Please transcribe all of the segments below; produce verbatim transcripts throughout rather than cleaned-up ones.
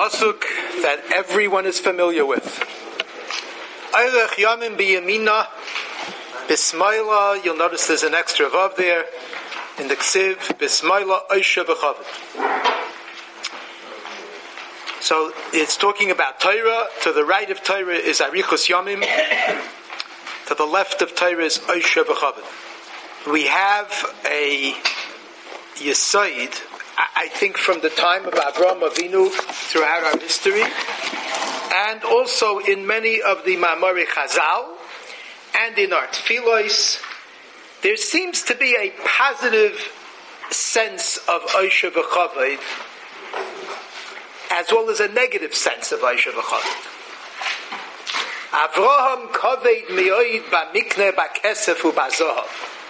pasuk that everyone is familiar with. Eilech Yamim b'yamina b'smaila. You'll notice there's an extra vav there in the ksiv. B'smaila oisha v'chavod. So it's talking about Torah. To the right of Torah is Arichos Yamim. To the left of Torah is Oisha v'chavod. We have a Yesaid, I think from the time of Avraham Avinu throughout our history, and also in many of the Ma'amari Chazal, and in our Tfilos, there seems to be a positive sense of Oisha v'chavod, as well as a negative sense of Oisha v'chavod. Avraham kaved me'oid ba'mikne ba'kesef u'ba'zohav.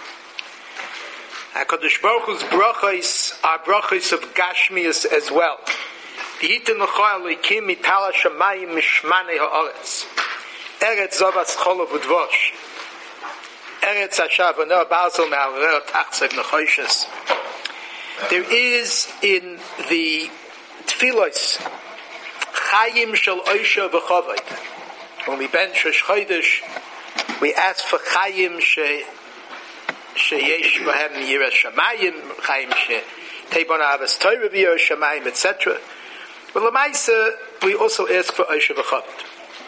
HaKadosh Baruch Hu's brachos are brachos of Gashmius as well. V'yitin l'cha Elokim mitala shamayim mishmanei ha'aretz. Eretz zavas cholov u'dvosh. Eretz asher v'neh ba'azel me'areh tachzeg nechoshes. There is in the Tfilos Chayim shel Oisha v'chavod. When we bench Rosh Chodesh, we ask for Chayim she sheyesh b'hem yiras shamayim, Chayim she teibon avas Torah v'yiras shamayim, et cetera. But l'maisa, we also ask for Oisha v'chavod.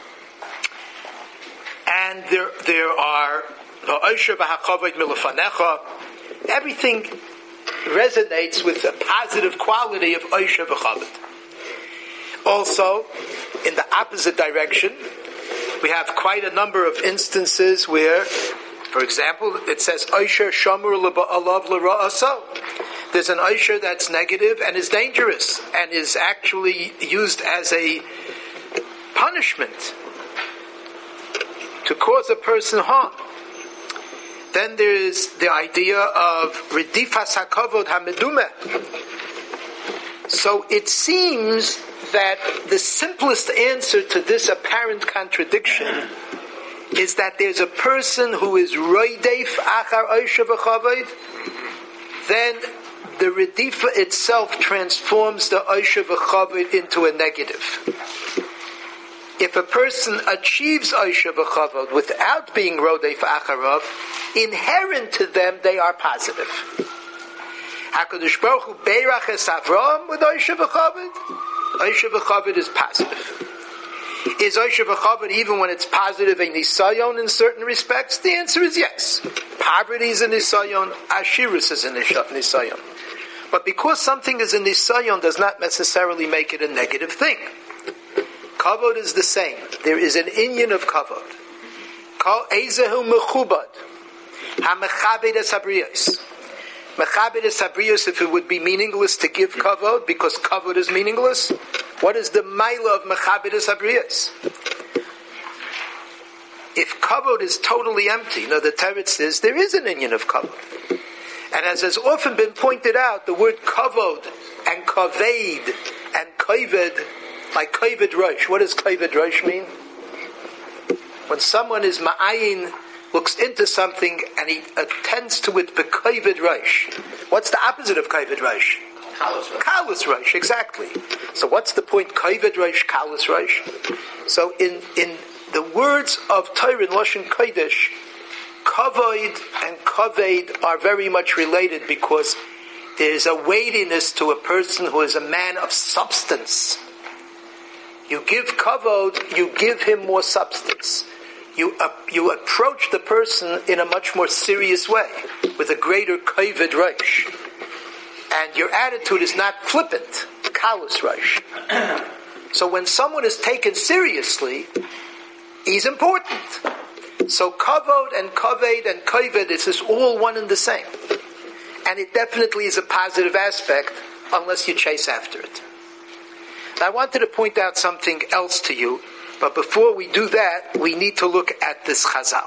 And there, there are the Oisha v'hachavod milafanecha. Everything resonates with the positive quality of Oisha v'chavod. Also, in the opposite direction, we have quite a number of instances where, for example, it says Oisha shamur l'ba'alav l'ra'asa. There's an Oisha that's negative and is dangerous and is actually used as a punishment to cause a person harm. Then there is the idea of Redifas HaKavod HaMedumeh. So it seems that the simplest answer to this apparent contradiction is that there's a person who is Roideif Achar Oisha v'chavod, then the Redifa itself transforms the Oisha v'chavod into a negative. If a person achieves Oisha v'chavod without being Rodeif Acharav, inherent to them they are positive. HaKadosh Baruch Hu Beirach es Avraham with Oisha v'chavod. Oisha v'chavod is positive. Is Oisha v'chavod even when it's positive a nisayon in certain respects? The answer is yes. Poverty is a nisayon. Ashirus is a nisayon. But because something is a nisayon does not necessarily make it a negative thing. Kavod is the same. There is an inyan of kavod. Kol ezehu mechubad. Ha-mechabed es habriyos. Mechabed es habriyos, if it would be meaningless to give kavod, because kavod is meaningless, what is the maila of mechabed es habriyos? If kavod is totally empty, you know, the Teretz says there is an inyan of kavod. And as has often been pointed out, the word kavod and kaved and kaved, like kaved rosh. What does kaved rosh mean? When someone is ma'ayin, looks into something and he attends to it b'kaved rosh. What's the opposite of kaved rosh? Kalus rosh. Kalus rosh, exactly. So what's the point? Kaved rosh, kalus rosh. So in in the words of Torah in Lashon Kodesh, kavod and kaved are very much related because there is a weightiness to a person who is a man of substance. You give kavod, you give him more substance. You uh, you approach the person in a much more serious way, with a greater kaved rosh. And your attitude is not flippant, kalus rosh. So when someone is taken seriously, he's important. So kavod and kaved and kaved is just all one and the same. And it definitely is a positive aspect, unless you chase after it. Now, I wanted to point out something else to you, but before we do that, we need to look at this chazal.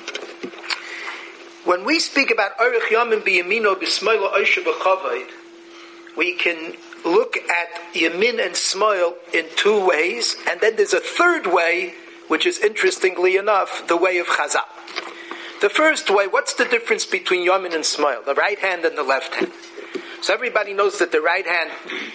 When we speak about Orech Yamim b'Yamino b'Smoilo Oisha b'Chavod, we can look at Yamin and Smoil in two ways, and then there's a third way, which is interestingly enough, the way of chazal. The first way, what's the difference between Yamin and Smoil, the right hand and the left hand? So everybody knows that the right hand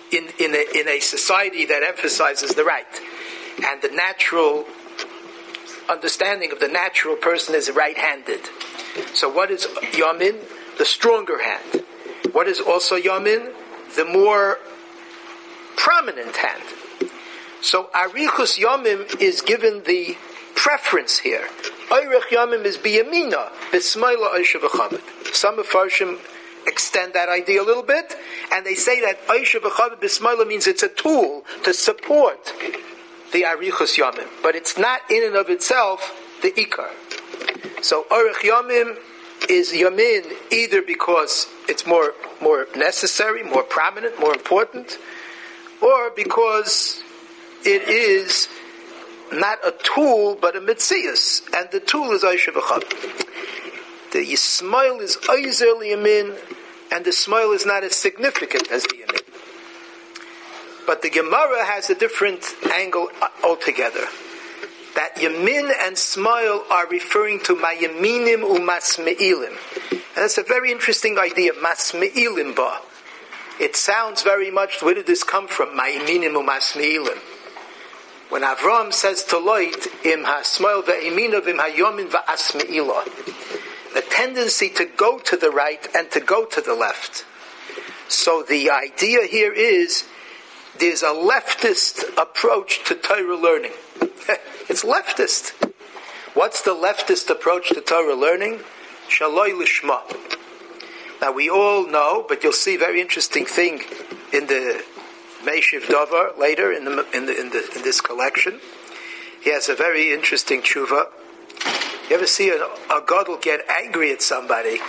in, in, a, in a society that emphasizes the right. And the natural understanding of the natural person is right-handed. So what is Yamin? The stronger hand. What is also Yamin? The more prominent hand. So Arichus Yamim is given the preference here. Oirech Yamim is biyamina, b'smaila oisha v'chavod. Some Mefarshim extend that idea a little bit, and they say that oisha v'chavod b'smaila means it's a tool to support the Arichus Yamim, but it's not in and of itself the Ikar. So Oirech Yamim is Yamin either because it's more more necessary, more prominent, more important, or because it is not a tool, but a mitzias, and the tool is Aisha v'Chavod. The Yismail is Aizer Yamin, and the Smail is not as significant as the Yamin. But the Gemara has a different angle altogether. That Yamin and Smail are referring to Mayaminim u'Masmeilim. And that's a very interesting idea, Masmeilim ba. It sounds very much, where did this come from? Mayaminim u'Masmeilim. When Avram says to Lot, im ha-Smail ve'eminav im ha-Yomin va'asmeila, the tendency to go to the right and to go to the left. So the idea here is, there's a leftist approach to Torah learning. It's leftist. What's the leftist approach to Torah learning? Shaloi lishma. Now we all know, but you'll see a very interesting thing in the Meishiv Dover later in the in the in, the, in this collection. He has a very interesting tshuva. You ever see a, a gadol get angry at somebody?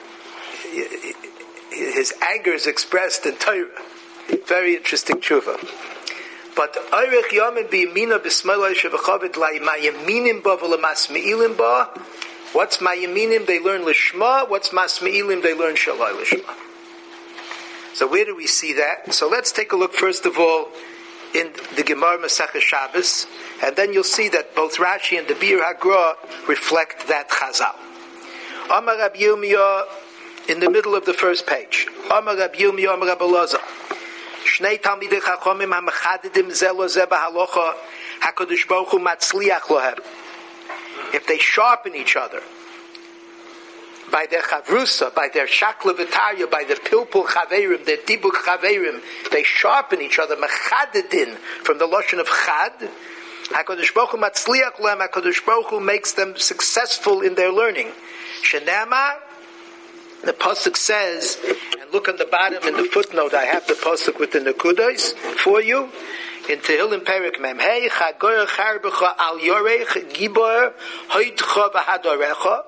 His anger is expressed in Torah. Very interesting tshuva. But Oirech Yamin b'yamina b'smaila shevachavit la'mayaminim ba v'lamasmeilim ba. What's mayaminim? They learn lishma. What's masmeilim? They learn shalai lishma. So where do we see that? So let's take a look first of all in the Gemara Masechah Shabbos, and then you'll see that both Rashi and the Bir Hagra reflect that Chazal. Amar Rab Yirmiyah in the middle of the first page. Amar Rab Yirmiyah Amar Rab Elazar. Shnei Talmidei Chachomim hamachadidim ze lo ze b'halocha HaKadosh Baruch Hu matzliach lohem. If they sharpen each other by their chavrusa, by their shakla v'tarya, by their pilpul chaverim, their dibuk chaverim, they sharpen each other, machadidin, from the lashon of chad, HaKadosh Baruch Hu matzliach lohem, HaKadosh Baruch Hu makes them successful in their learning. Shenema, the pasuk says, and look on the bottom in the footnote, I have the pasuk with the nekudos for you. In Tehillim Perek Mem Hey, Chagor Charbecha Al Yorech Gibor Hoitcha V'Hadorecha.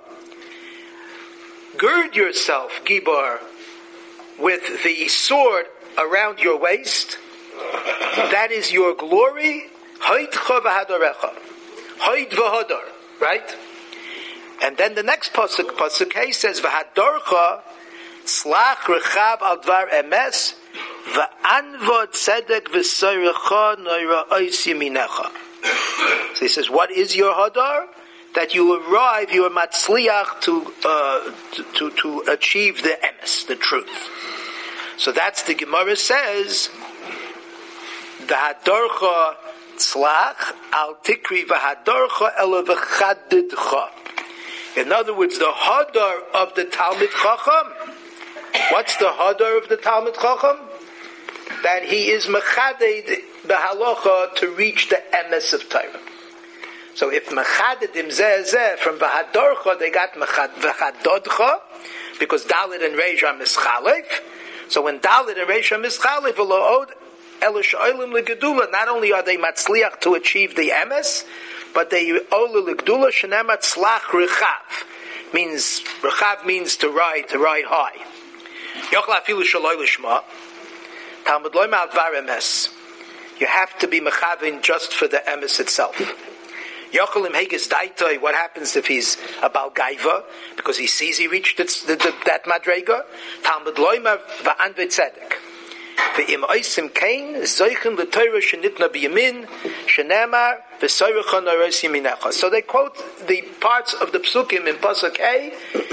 Gird yourself, Gibor, with the sword around your waist. That is your glory. Hoitcha V'Hadorecha. Hoit V'Hodor. Right? And then the next pasuk, pasuk Hey says, V'Hadorcha Slach Rechav Al Dvar Emes V'Anvod Tzedek V'Sorecha Noira Ois Yeminecha. So he says, what is your Hadar? That you arrive, you are matzliach to, uh, to, to, to achieve the emes, the truth. So that's the Gemara says, the Hadarcha Tzlach Al Tikri V'Hadarcha Ela V'Chadidcha. In other words, the Hadar of the Talmid Chacham. What's the Hadar of the Talmid Chacham? That he is mechaded the halacha to reach the emes of Torah. So if mechadedim zeh zeh from v'hadorcha they got v'chadodcha because Dalit and Reish are mischalef. So when Dalit and Reish are mischalef, v'lo'od elish oilim legedula. Not only are they matzliach to achieve the emes, but they oil legedula shenem matzlach rechav. Means rechav means to ride, to ride high. Yochla afilu shaloi lishma. Talmud loy ma'al dvar emes. You have to be mechavin just for the emes itself. Yochelim heges daitoi. What happens if he's a balgaiva because he sees he reached the, the, the, that madrega? Talmud loy ma'al va'an v'tzedek. Ve'im oisim kain zoichen l'Torah shenitna b'yamin shenemar v'sorecha noros yeminecha. So they quote the parts of the psukim in pasuk A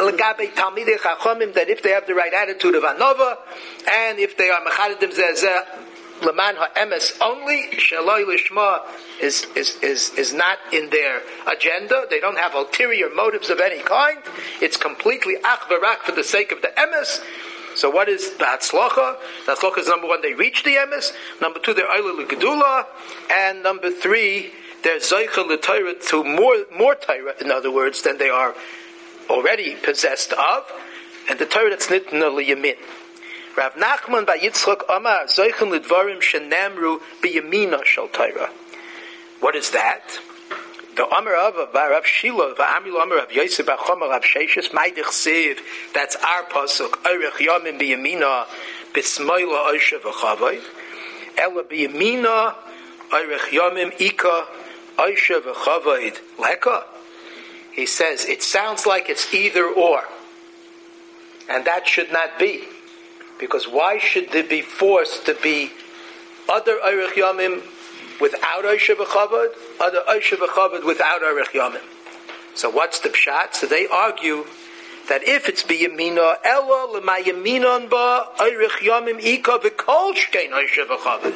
legabe talmidei chachamim, that if they have the right attitude of anova, and if they are mechadedim zeh leman ha'emes only, shaloi lishma is is is is not in their agenda. They don't have ulterior motives of any kind. It's completely ach v'rak for the sake of the emes. So what is the hatzlacha? The hatzlacha is number one, they reach the emes. Number two, they're oila l'gedula, and number three, they're zoicha l'Torah to more more Torah, in other words, than they are already possessed of, and the Torah that's nitna liyamin. Rav Nachman bar Yitzchak Amar zoichen lidvarim shenemru biyamina shel Torah. What is that? The Amar of Rav Shilo, the Amil Amar of Yosef bar Chomer Rav Sheshes Maidich Siv. That's our pasuk. Oirech Yomim biyamina bismoila oisha v'chavod. Ela biyamina oirech Yomim ika oisha v'chavod leka. He says it sounds like it's either or, and that should not be, because why should they be forced to be other oirech Yomim without oisha v'chavod, other oisha v'chavod without oirech Yomim? So what's the pshat? So they argue that if it's biyamina, ela l'mayaminon ba oirech Yomim ika v'kol shkein oisha v'chavod.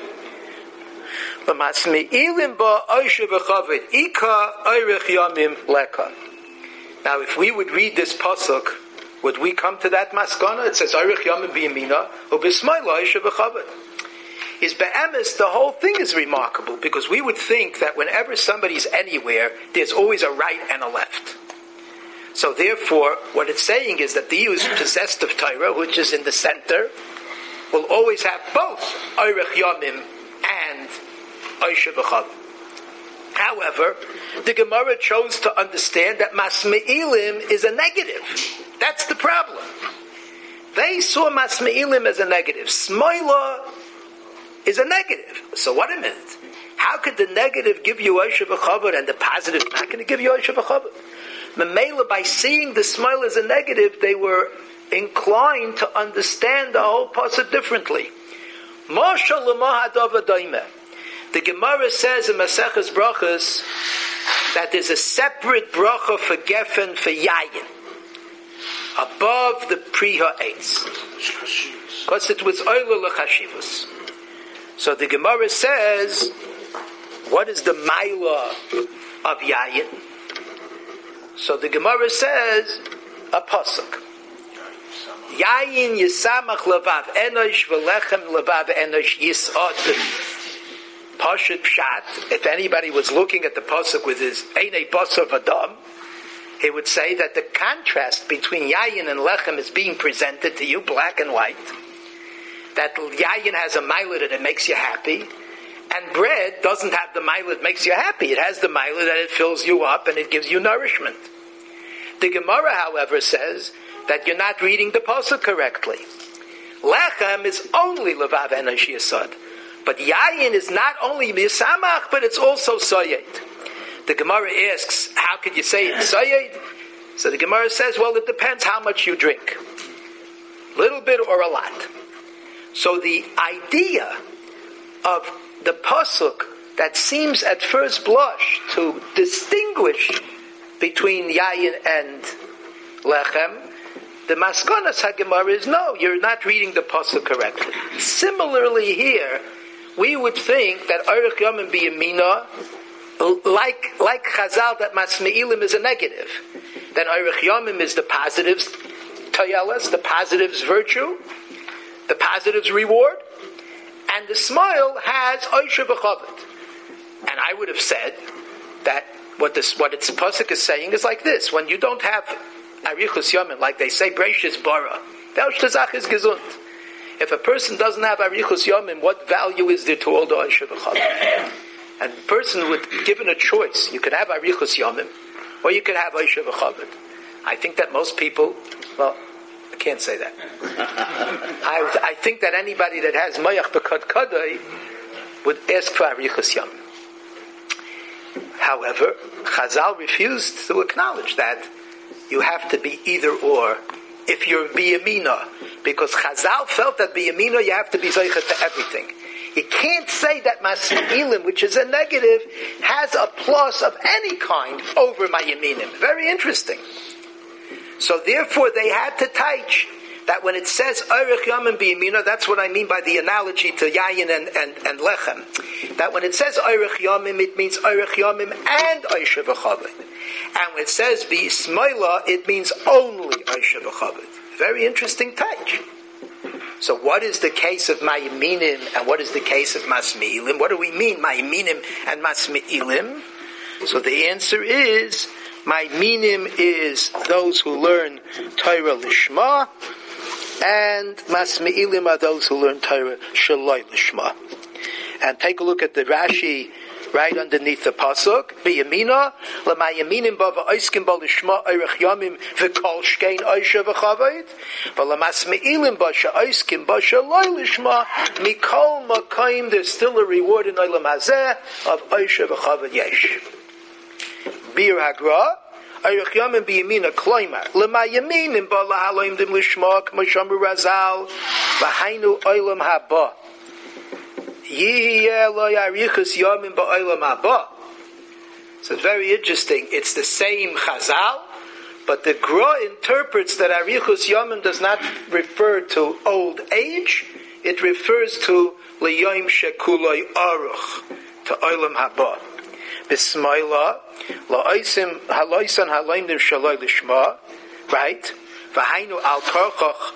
Now, if we would read this pasuk, would we come to that maskana? It says Oirech Yomim biyamina ubismayla oisha v'chavod. Is be'emes, the whole thing is remarkable, because we would think that whenever somebody's anywhere, there's always a right and a left. So therefore, what it's saying is that the who is possessed of Torah, which is in the center, will always have both Oirech Yomim and oisha v'chavod. However, the Gemara chose to understand that masme'ilim is a negative. That's the problem. They saw masme'ilim as a negative. Smoila is a negative. So what a minute. How could the negative give you oisha v'chavod and the positive not going to give you oisha v'chavod? Memela, by seeing the smoila as a negative, they were inclined to understand the whole pasuk differently. Mashal l'mahadav adaymeh. The Gemara says in Maseches Brachos that there's a separate bracha for gefen for yayin above the pri ha'etz, because it was oila l'chashivus. So the Gemara says, what is the maila of yayin? So the Gemara says a pasuk. Yayin yisamach levav enosh v'lechem levav enosh yisod. Pashut pshat. If anybody was looking at the pasuk with his einei basar v'adam, he would say that the contrast between yayin and lechem is being presented to you, black and white. That yayin has a milah that it makes you happy, and bread doesn't have the milah that makes you happy. It has the milah that it fills you up and it gives you nourishment. The Gemara, however, says that you're not reading the pasuk correctly. Lechem is only levav enosh yisod. But yayin is not only misamach, but it's also soyed. The Gemara asks, how could you say it's soyed? So the Gemara says, well, it depends how much you drink. Little bit or a lot. So the idea of the pasuk that seems at first blush to distinguish between yayin and lechem, the maskonas haGemara is no, you're not reading the pasuk correctly. Similarly here, we would think that Oirech Yomim biyamina, like like Chazal, that masme'ilim is a negative. Then Oirech Yomim is the positive's toyelas, the positive's virtue, the positive's reward, and the smile has oisha v'chavod. And I would have said that what this what its pasuk is saying is like this: when you don't have arichus yomim, like they say, breishis bara, ve'oshtazach is gesund. If a person doesn't have arichus yomim, what value is there to all the oisha v'chavod? And a person would, given a choice, you could have arichus yomim, or you could have oisha v'chavod. I think that most people, well, I can't say that. I, I think that anybody that has mayach b'kad kadai would ask for arichus yomim. However, Chazal refused to acknowledge that you have to be either or if you're biyamina, because Chazal felt that biyamina you have to be zoichet to everything. You can't say that masmi'ilim, which is a negative, has a plus of any kind over my yaminim. Very interesting. So therefore they had to teach that when it says Eirech Yamim B'Yamina, that's what I mean by the analogy to Yayin and, and, and Lechem. That when it says Eirech Yamim, it means Eirech Yamim and Oisha V'Chavod. And when it says B'Yismaila, it means only Oisha V'Chavod. Very interesting touch. So what is the case of Mayiminim and what is the case of Masmi'ilim? What do we mean, Mayiminim and Masmi'ilim? So the answer is, Mayiminim is those who learn Torah Lishma, and Masmi'ilim are those who learn Torah Shaloi Lishma. And take a look at the Rashi right underneath the pasuk. B'yamina l'mayaminim ba v'oiskim ba lishma eirech yamim v'kol shkein oisha v'chavayit v'lamasmi'ilim ba she'oiskim ba she'loi lishma mikol makayim. There's still a reward in olam hazeh of oisha v'chavayit yesh. Bir hagra eirech yamim b'yamina kloimar l'mayaminim ba lahaloim dim lishma k'mo shamru razal v'hainu olam haba. So it's very interesting. It's the same Chazal, but the Gra interprets that Arichus Yomim does not refer to old age. It refers to L'Yom Shekuloi Aruch, to Olam Haba. B'Smaila La'osim Haloisan Haloimdim Shaloi Lishma, right? V'Hainu Al Karchach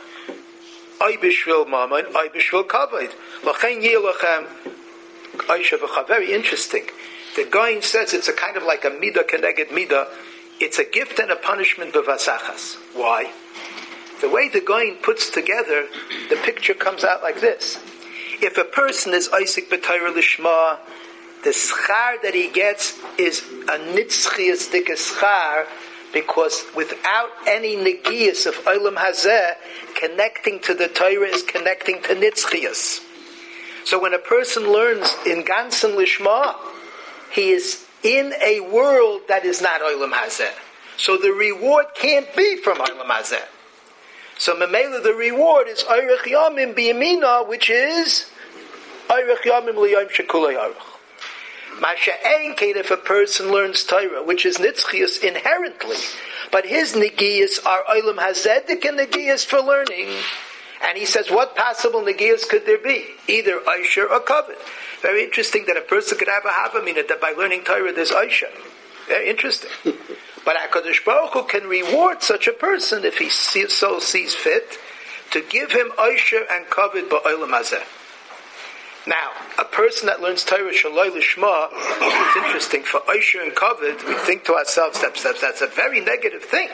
Oy b'shvil mammon, oy b'shvil kavod. L'chein yilachem oysha v'cha. Very interesting. The Goyin says it's a kind of like a midah keneged midah. It's a gift and a punishment b'vasachas. Why? The way the Goyin puts together, the picture comes out like this. If a person is Isaac b'Torah lishma, the schar that he gets is a nitzchias dik schar, because without any negias of Olam Hazeh, connecting to the Torah is connecting to Nitzchias. So when a person learns in Gansen Lishma, he is in a world that is not Olam Hazeh. So the reward can't be from Olam Hazeh. So Memela, the reward is Eirech Yamim B'Yamina, which is Eirech Yamim L'Yom Shekulei Aruch. Masha'enkein, if a person learns Torah, which is nitzchias inherently, but his negiyas are olam hazedik and negiyas for learning. And he says, what possible negiyas could there be? Either Aisha or Kavod. Very interesting that a person could have a havamina that by learning Torah there's Aisha. Very interesting. But HaKadosh Baruch Hu can reward such a person if he so sees fit to give him Aisha and Kavod ba'olam hazeh. Now, a person that learns Torah Shaloi Lishma, it's interesting, for Oisher and Kavod, we think to ourselves that that's, that's a very negative thing.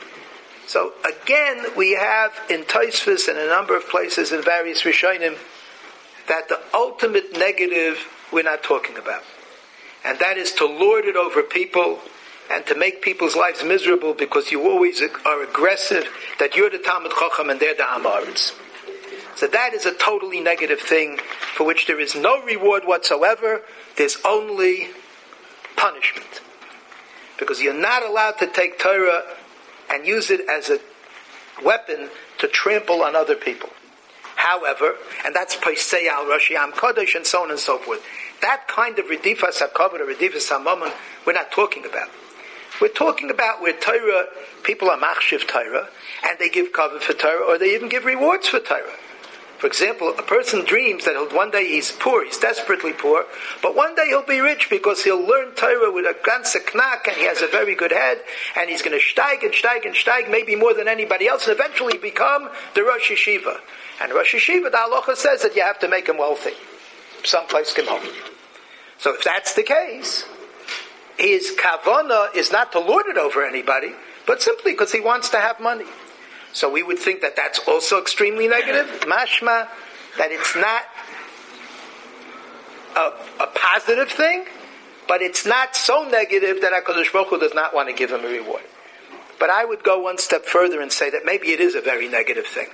So again, we have in Tosfos and a number of places in various Rishonim that the ultimate negative we're not talking about. And that is to lord it over people and to make people's lives miserable because you always are aggressive, that you're the Talmud Chacham and they're the Amaritz. So that is a totally negative thing for which there is no reward whatsoever. There's only punishment. Because you're not allowed to take Torah and use it as a weapon to trample on other people. However, and that's Paisei al Rashi Am Kodesh and so on and so forth. That kind of Redifas HaKavod or Redifas HaMammon we're not talking about. We're talking about where Torah, people are machshiv Torah, and they give kavod for Torah, or they even give rewards for Torah. For example, a person dreams that he'll, one day he's poor, he's desperately poor, but one day he'll be rich because he'll learn Torah with a ganze knack and he has a very good head and he's going to steig and steig and steig, maybe more than anybody else, and eventually become the Rosh Yeshiva. And Rosh Yeshiva, the halacha says that you have to make him wealthy. Someplace can help. So if that's the case, his kavana is not to lord it over anybody, but simply because he wants to have money. So we would think that that's also extremely negative. Mashma, that it's not a, a positive thing, but it's not so negative that HaKadosh Baruch Hu does not want to give him a reward. But I would go one step further and say that maybe it is a very negative thing.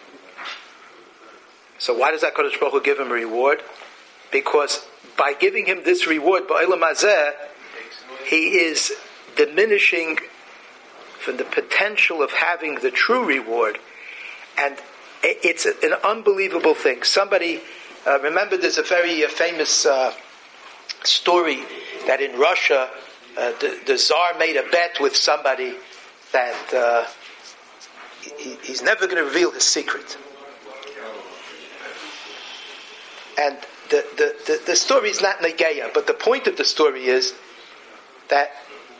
So why does HaKadosh Baruch Hu give him a reward? Because by giving him this reward, ba'olam hazeh, he is diminishing from the potential of having the true reward. And it's an unbelievable thing. Somebody, uh, remember there's a very uh, famous uh, story that in Russia, uh, the, the Tsar made a bet with somebody that uh, he, he's never going to reveal his secret. And the, the, the, the story is not negeya, but the point of the story is that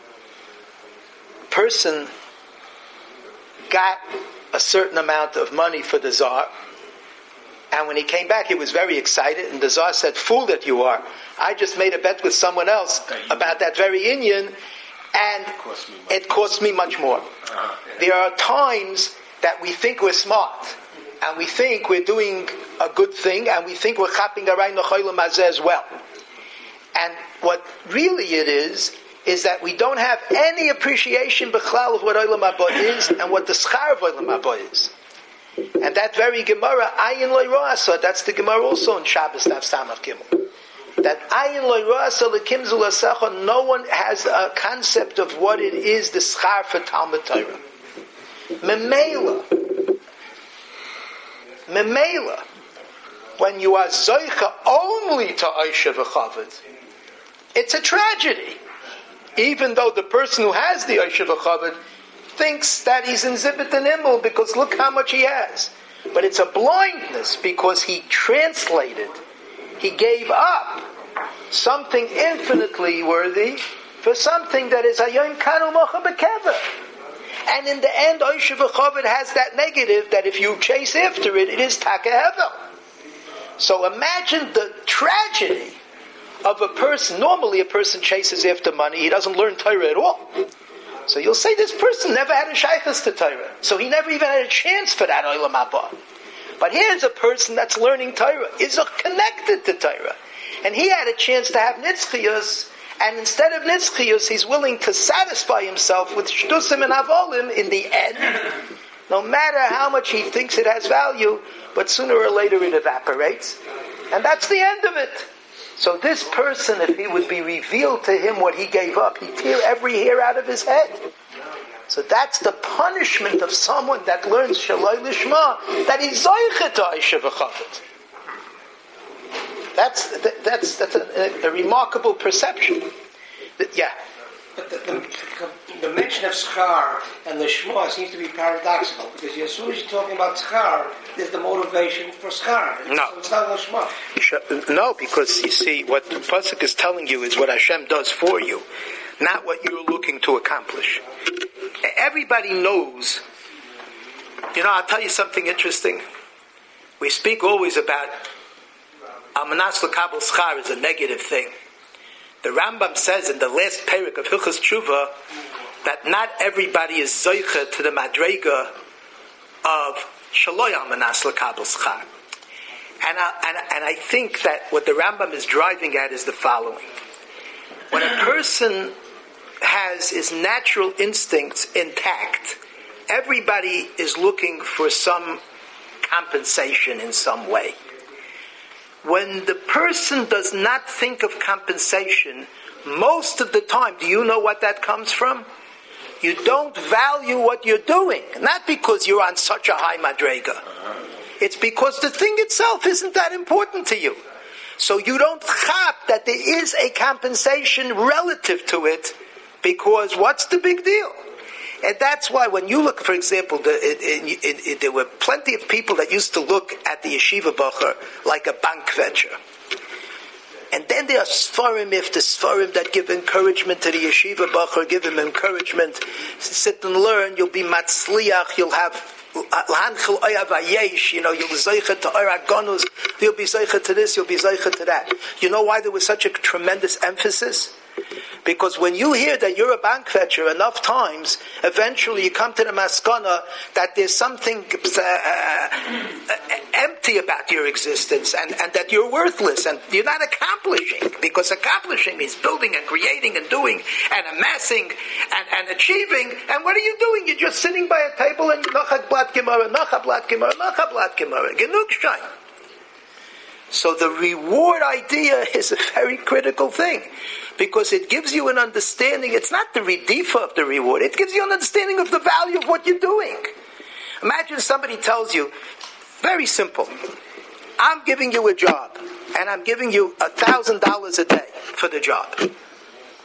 person got a certain amount of money for the Tsar, and when he came back he was very excited, and the Tsar said, "Fool that you are, I just made a bet with someone else about that very Indian, and it cost me much more." Uh-huh. There are times that we think we're smart, and we think we're doing a good thing, and we think we're chapping around the cholim hazeh as well. And what really it is, is that we don't have any appreciation b'chlal of what olam haba is, and what the schar of olam haba is. And that very Gemara, ayin lo ro'asa, that's the Gemara also in Shabbos, Daf Samach Gimel. That ayin lo ro'asa lekim zulasecha, no one has a concept of what it is, the schar for Talmud Torah. Memela. Memela. When you are zoicha only to Aisha v'chavod, it's a tragedy. Even though the person who has the Aisha v'chavod thinks that he's in Zibit and Immel because look how much he has. But it's a blindness because he translated, he gave up something infinitely worthy for something that is Hayom Kanu Mocha B'Kever. And in the end, Aisha v'chavod has that negative that if you chase after it, it is Taka Hevel. So imagine the tragedy of a person. Normally a person chases after money, he doesn't learn Torah at all. So you'll say this person never had a shaykhus to Torah, so he never even had a chance for that olam haba. But here's a person that's learning Torah, is connected to Torah, and he had a chance to have nitzchiyus, and instead of nitzchiyus, he's willing to satisfy himself with shtusim and avolim in the end, no matter how much he thinks it has value, but sooner or later it evaporates, and that's the end of it. So this person, if he would be revealed to him what he gave up, he'd tear every hair out of his head. So that's the punishment of someone that learns Shaloi Lishma, that he's zoichet to Aisha v'chavod. That's that's that's a, a, a remarkable perception. Yeah. But the, the, the mention of schar and the shma seems to be paradoxical, because as soon as you're talking about schar, there's the motivation for schar. No. So it's not shma. No, because you see, what the pasuk is telling you is what Hashem does for you, not what you're looking to accomplish. Everybody knows. You know, I'll tell you something interesting. We speak always about Almanas l'kabel schar is a negative thing. The Rambam says in the last parak of Hilchos Tshuva that not everybody is zoicha to the madrega of shaloi almanas l'kabel schar. And I, and, and I think that what the Rambam is driving at is the following. When a person has his natural instincts intact, everybody is looking for some compensation in some way. When the person does not think of compensation, most of the time, do you know what that comes from? You don't value what you're doing. Not because you're on such a high madrega. It's because the thing itself isn't that important to you. So you don't chap that there is a compensation relative to it, because what's the big deal? And that's why when you look, for example, the, it, it, it, it, there were plenty of people that used to look at the yeshiva bacher like a bank venture. And then there are Sfarim, if the Sfarim that give encouragement to the yeshiva bacher, give him encouragement, sit and learn, you'll be matzliach, you'll have l'hanchel oyav hayesh, you know, you'll be zeicha to orak gonus, you'll be zeicha to this, you'll be zeicha to that. You know why there was such a tremendous emphasis? Because when you hear that you're a bank fetcher enough times, eventually you come to the maskana that there's something uh, uh, empty about your existence, and, and that you're worthless, and you're not accomplishing, because accomplishing means building and creating and doing and amassing and, and achieving, and what are you doing? You're just sitting by a table and nachak blat gemara, nachak blat gemara, nachak blat gemara, genug shine. So the reward idea is a very critical thing, because it gives you an understanding. It's not the redifa of the reward. It gives you an understanding of the value of what you're doing. Imagine somebody tells you, very simple, I'm giving you a job, and I'm giving you a thousand dollars a day for the job.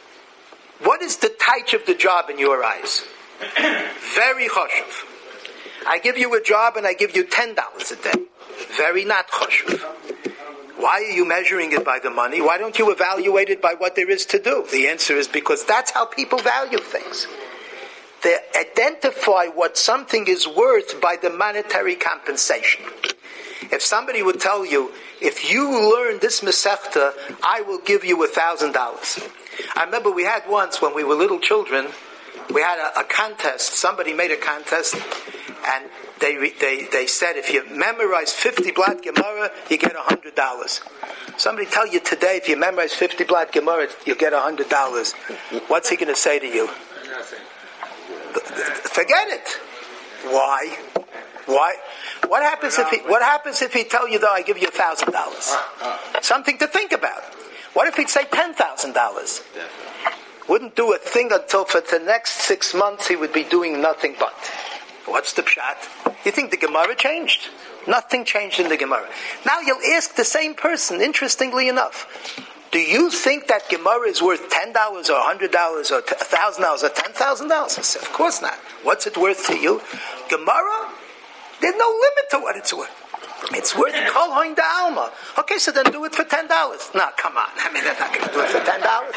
What is the taich of the job in your eyes? Very choshev. I give you a job and I give you ten dollars a day. Very not choshev. Why are you measuring it by the money? Why don't you evaluate it by what there is to do? The answer is because that's how people value things. They identify what something is worth by the monetary compensation. If somebody would tell you, if you learn this Masechta, I will give you a thousand dollars. I remember we had once when we were little children, we had a, a contest. Somebody made a contest, and they they they said if you memorize fifty Blat Gemara, you get a hundred dollars. Somebody tell you today, if you memorize fifty Blat Gemara, you get a hundred dollars. What's he going to say to you? Nothing. Forget it. Why? Why? What happens if he? What happens if he tell you though I give you a thousand dollars? Something to think about. What if he'd say ten thousand dollars? Wouldn't do a thing until for the next six months he would be doing nothing but. What's the pshat? You think the Gemara changed? Nothing changed in the Gemara. Now you'll ask the same person, interestingly enough, do you think that Gemara is worth ten dollars or one hundred dollars or one thousand dollars or ten thousand dollars? I said, of course not. What's it worth to you? Gemara? There's no limit to what it's worth. It's worth kol hoin da alma. Okay, so then do it for ten dollars. No, come on. I mean, they're not going to do it for ten dollars.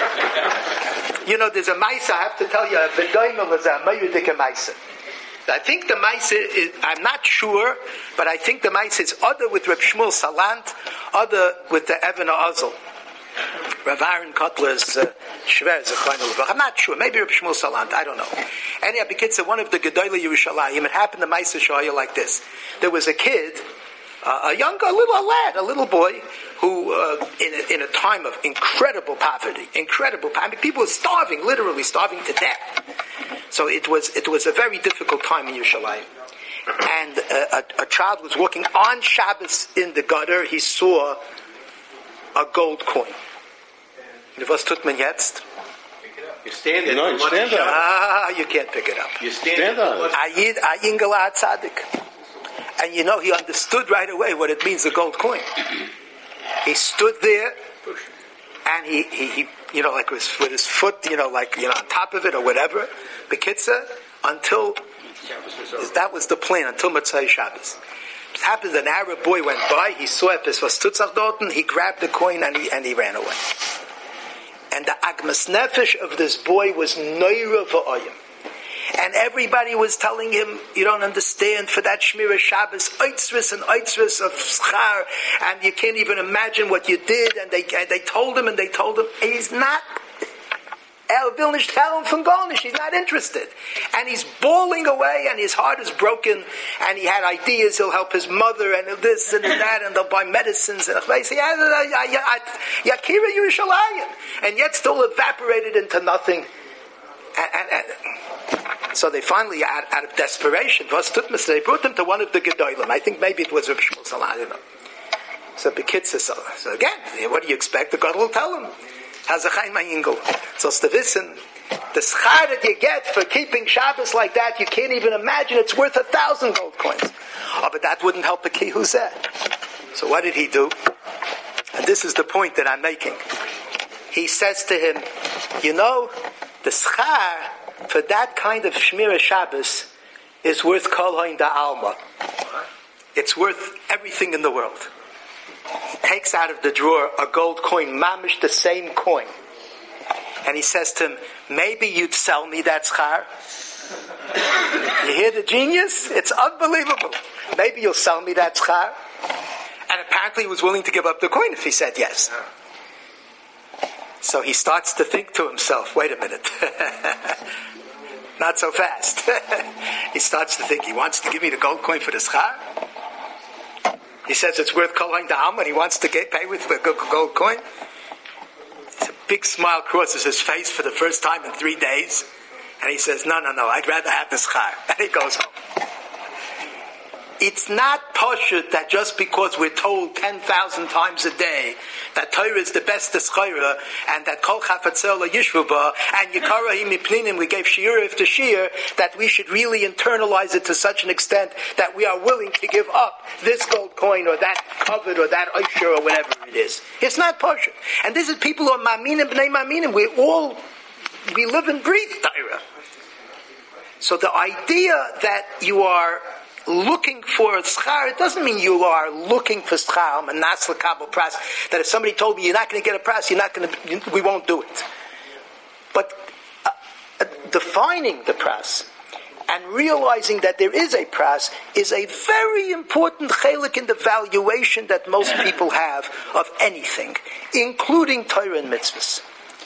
You know, there's a maisa, I have to tell you, a v'doimel is a mayudik a maisa. I think the maisa is, I'm not sure, but I think the maisa is other with Reb Shmuel Salant, other with the Even HaOzel. Rav Aaron Kotler's uh, Shver Zechron. I'm not sure. Maybe Reb Shmuel Salant. I don't know. Anyhow, because one of the Gedolei Yerushalayim, it happened to Maisa Shoya like this. There was a kid, uh, a young, a little a lad, a little boy, who uh, in, a, in a time of incredible poverty, incredible poverty, I mean, people were starving, literally starving to death. So it was it was a very difficult time in Yerushalayim. And uh, a, a child was walking on Shabbos in the gutter. He saw a gold coin. Was tut man jetzt? You stand it. No, you stand on it. Ah, you can't pick it up. You stand, Stand on it. Ayid ayin galad tzaddik. And you know, he understood right away what it means, a gold coin. He stood there, and he, he, he you know, like with, with his foot, you know, like, you know, on top of it or whatever, Bekitza, until, that was the plan, until Motzei Shabbos. It happened, an Arab boy went by, he saw it, was Tutzach Dorten, he grabbed the coin and he, and he ran away. And the Agmas Nefesh of this boy was Neira V'Oyim. And everybody was telling him, you don't understand, for that Shmira Shabbos, Eitzris and Eitzris of Schar, and you can't even imagine what you did, and they and they told him, and they told him, he's not, Er will nicht tell him from Garnish, he's not interested. And he's bawling away, and his heart is broken, and he had ideas, he'll help his mother, and this and that, and they'll buy medicines, and Yakira Yerushalayim, and yet still evaporated into nothing. And, and, and so they finally, out, out of desperation, they brought them to one of the Gedolim. I think maybe it was Reb Shmuel Salant, you know. So the kids, so, so again, what do you expect? The God will tell them. Hazachain ma'ingel. So it's the wissen, the schar that you get for keeping Shabbos like that, you can't even imagine. It's worth a thousand gold coins. Oh, but that wouldn't help the kihuzeh. So what did he do? And this is the point that I'm making. He says to him, you know, the schar for that kind of Shmira Shabbos is worth kol hoin da alma. It's worth everything in the world. He takes out of the drawer a gold coin, mamish the same coin. And he says to him, maybe you'd sell me that schar. You hear the genius? It's unbelievable. Maybe you'll sell me that schar. And apparently he was willing to give up the coin if he said yes. So he starts to think to himself, wait a minute. Not so fast. He starts to think, he wants to give me the gold coin for the schar? He says it's worth kol hoin da alma, and he wants to get pay with the gold coin? A big smile crosses his face for the first time in three days. And he says, no, no, no, I'd rather have the schar. And he goes home. It's not poshut that just because we're told ten thousand times a day that Torah is the best schayra and that kol chafatzel yishvuba and yikara himipninim, we gave shiur after shiur, that we should really internalize it to such an extent that we are willing to give up this gold coin or that covet or that oisher or whatever it is. It's not poshut. And this is people who are maminim b'nei maminim. We all, we live and breathe Torah. So the idea that you are looking for schar, it doesn't mean you are looking for schar, manas l'kabel pras, that if somebody told me you're not going to get a pras, you're not going to, we won't do it. But uh, uh, defining the pras and realizing that there is a pras is a very important chelik in the valuation that most people have of anything, including Torah and mitzvahs.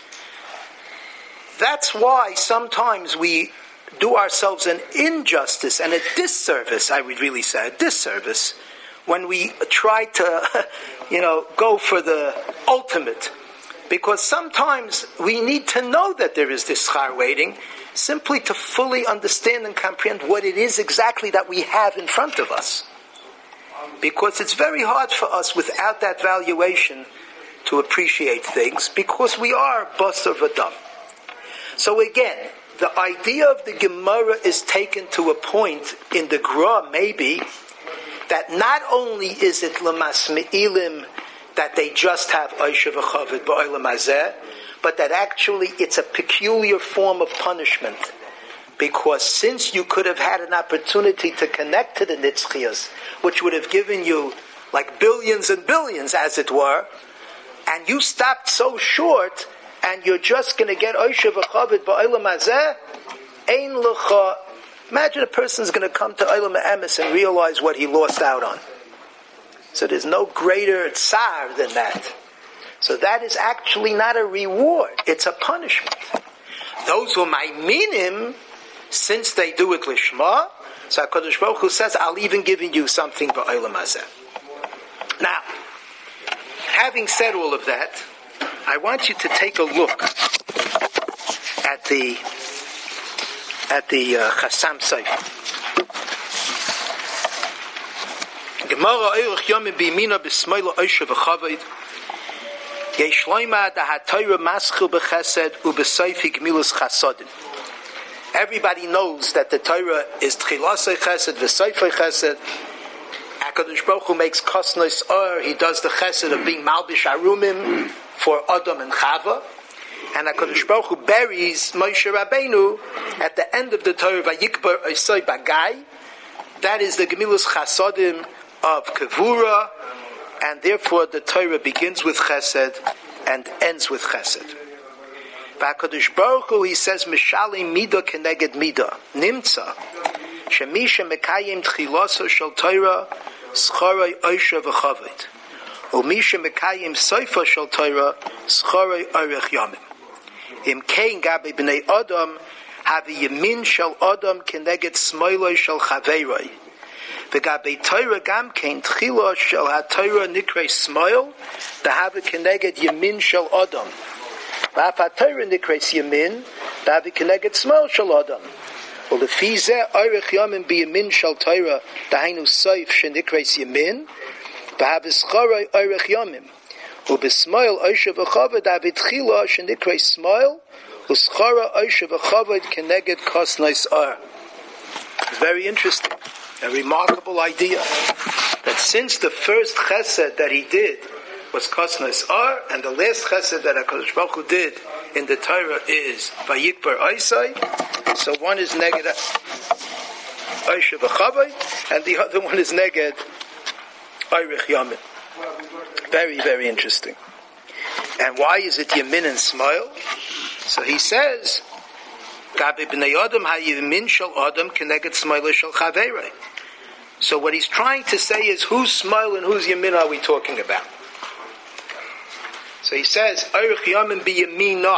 That's why sometimes we do ourselves an injustice and a disservice, I would really say, a disservice, when we try to, you know, go for the ultimate. Because sometimes we need to know that there is this schar waiting, simply to fully understand and comprehend what it is exactly that we have in front of us. Because it's very hard for us without that valuation to appreciate things, because we are basar v'dam. So again, the idea of the Gemara is taken to a point in the Gra, maybe, that not only is it l'mas me'ilim that they just have Aisha v'chavit ba'olam hazeh, but that actually it's a peculiar form of punishment. Because since you could have had an opportunity to connect to the nitzchias, which would have given you like billions and billions, as it were, and you stopped so short, and you're just going to get Aisha v'chavit ba'olam hazeh, ein l'cha. Imagine a person's going to come to Olam Emes and realize what he lost out on. So there's no greater tsar than that. So that is actually not a reward, it's a punishment. Those who might mean him, since they do it lishma, so HaKadosh Baruch Hu says, I'll even give you something ba'olam hazeh. Now, having said all of that, I want you to take a look at the at the uh, Chassam Sofer. Gemara Eirich Yomim B'Yamina B'Smeila Oisha V'Chavod Yesh Loima Dahatayra Maschil B'Chesed U'B'Soifi Gemilas Chasodim. Everybody knows that the Torah is Tchilasei Chesed V'Soifei Chesed. HaKadosh Baruch Hu makes Kosnos Or. He does the Chesed of being Malbish Arumim for Adam and Chava. And HaKadosh Baruch Hu buries Moshe Rabbeinu at the end of the Torah, Vayikbar Osoi Bagai. That is the Gemilas Chasodim of Kavura, and therefore the Torah begins with Chesed and ends with Chesed. HaKadosh Baruch Hu, he says, Mishalim Mida Keneged Mida, Nimtza, Shemisha Mekayim Tchilaso Shel Torah, Schorei Oisha V'Chavod, Umisha Mekayim Soifa Shel Torah, Schorei Orech Yomim. Im kein gabe bnei Adam have yemin shel Adam keneged smoiloi shel chaveiroi. V'gabe Torah gam kein tchila shel ha-Torah nikrei smoil da have keneged yemin shel Adam. V'af ha-Torah nikrei yemin da have keneged smoil shel Adam. U'lefi zeh orech yomim biyemin shel Torah dahainu soif shenikrei yemin v'hav eschoroi orech yomim. Ubismail Oisha v'Chavod Avitchila Shenikrei Smail Uschara Oisha v'Chavod Keneged Kosnos Or. It's very interesting, a remarkable idea that since the first Chesed that he did was Kosnos Or, and the last Chesed that HaKadosh Baruch Hu did in the Torah is Vayikbar Osoi, so one is Neged Oisha v'Chavod, and the other one is Neged Orech Yomim. Very, very interesting. And why is it Yemin and Smail? So he says, Gabi b'nei Adam ha-Yemin shel Adam keneged Smail shel Chaveiroi. So what he's trying to say is, whose Smail and whose Yemin are we talking about? So he says, Orech Yomim b'Yamina.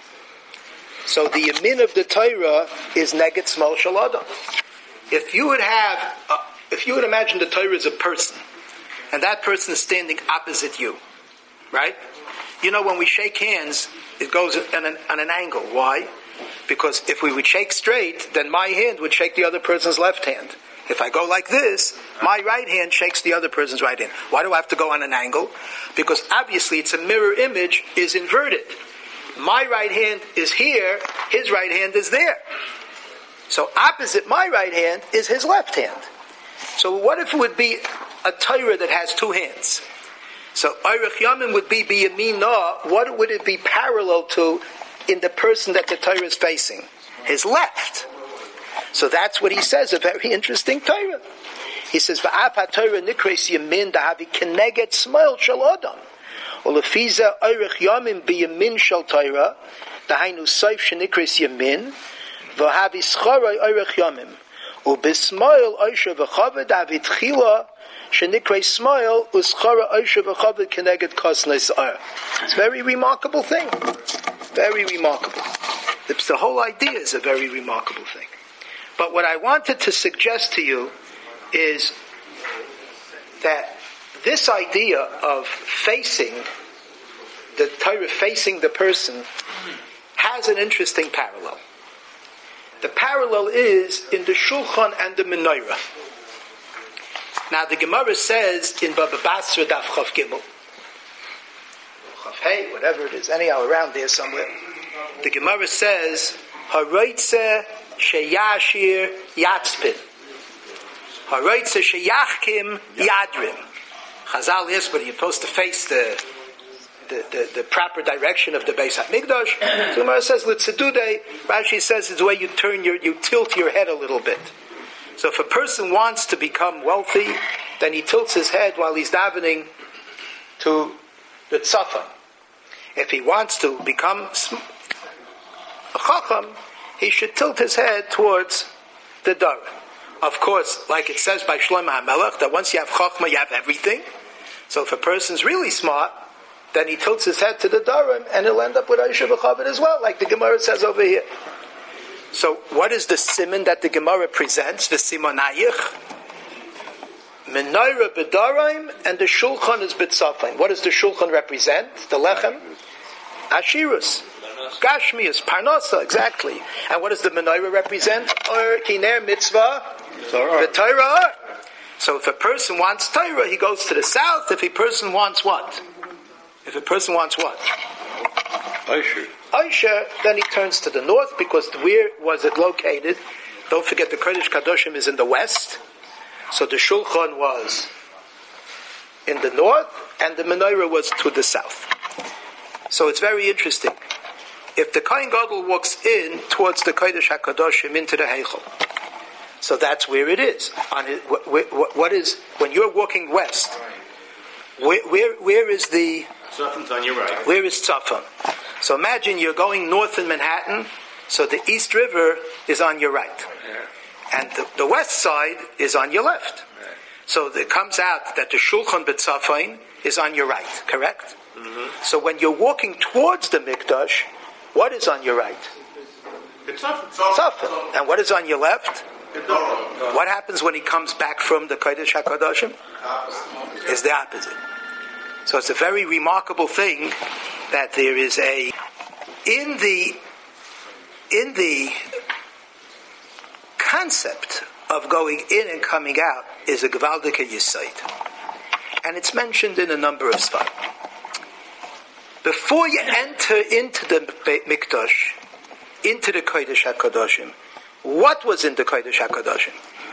So the Yemin of the Torah is neged Smail shel Adam. If you would have, uh, if you would imagine the Torah as a person, and that person is standing opposite you, right? You know, when we shake hands, it goes on an, on an angle. Why? Because if we would shake straight, then my hand would shake the other person's left hand. If I go like this, my right hand shakes the other person's right hand. Why do I have to go on an angle? Because obviously it's a mirror image is inverted. My right hand is here, his right hand is there. So opposite my right hand is his left hand. So what if it would be a Torah that has two hands? So Orech Yomim would be b'Yamina. What would it be parallel to in the person that the Torah is facing? His left. So that's what he says, a very interesting Torah. He says, V'af ha-Torah nikres yamin dahavi keneged smoil shel Adam. Ulefiza oirech yamim biyamin shel Torah, dahainu soif shenikres yamin, v'havi schoroi oirech yamim. Ubismoil oisha v'chaved dahavi tchila shenikres smoil uschora oisha v'chaved keneged kosnes ar. It's a very remarkable thing. Very remarkable. It's, the whole idea is a very remarkable thing. But what I wanted to suggest to you is that this idea of facing the Torah, facing the person, has an interesting parallel. The parallel is in the Shulchan and the Menorah. Now the Gemara says in Baba Basra Daf Chav Gimel, Chav Hey, whatever it is, anyhow around there somewhere, the Gemara says, Haroitze sheyashir yatzpin. Haroitze sheyachkim yadrim. Chazal, yes, but you're supposed to face the the, the, the proper direction of the Beis HaMikdash. The Gemara says, L'tzedude, Rashi says it's the way you turn your, you tilt your head a little bit. So if a person wants to become wealthy, then he tilts his head while he's davening to the tzafon. If he wants to become a chacham, he should tilt his head towards the Dara. Of course, like it says by Shlomo HaMelech, that once you have chachma, you have everything. So if a person's really smart, then he tilts his head to the Dara, and he'll end up with Aisha V'Chavod as well, like the Gemara says over here. So what is the siman that the Gemara presents? The simonayich, Menorah b'Daraim, and the Shulchan is b'Tzafon. What does the Shulchan represent? The Lechem? Ashirus. Gashmius, Parnasa, exactly. And what does the Menorah represent? Or Kiner Mitzvah, the Torah. So if a person wants Torah, he goes to the south. If a person wants what? If a person wants what? Aisha. Aisha, then he turns to the north, because where was it located? Don't forget the Kodesh Kadoshim is in the west. So the Shulchan was in the north, and the Menorah was to the south. So it's very interesting. If the Kohen Gadol walks in towards the Kodesh HaKadoshim into the Heichel, so that's where it is. On his, what, what is when you're walking west? Where, where, where is the? Tzafon's on your right. Where is Tzafon? So imagine you're going north in Manhattan. So the East River is on your right, yeah. and the, the west side is on your left. Yeah. So it comes out that the Shulchan B'Tzafon is on your right. Correct. Mm-hmm. So when you're walking towards the Mikdash, what is on your right? Tzafon. And what is on your left? What happens when he comes back from the Kodesh HaKadoshim? Is the opposite. So it's a very remarkable thing that there is a in the in the concept of going in and coming out is a Gevaldike Yesod, and it's mentioned in a number of Sfarim. Before you enter into the Mikdash, into the Kodesh HaKadoshim, what was in the Kodesh HaKadoshim?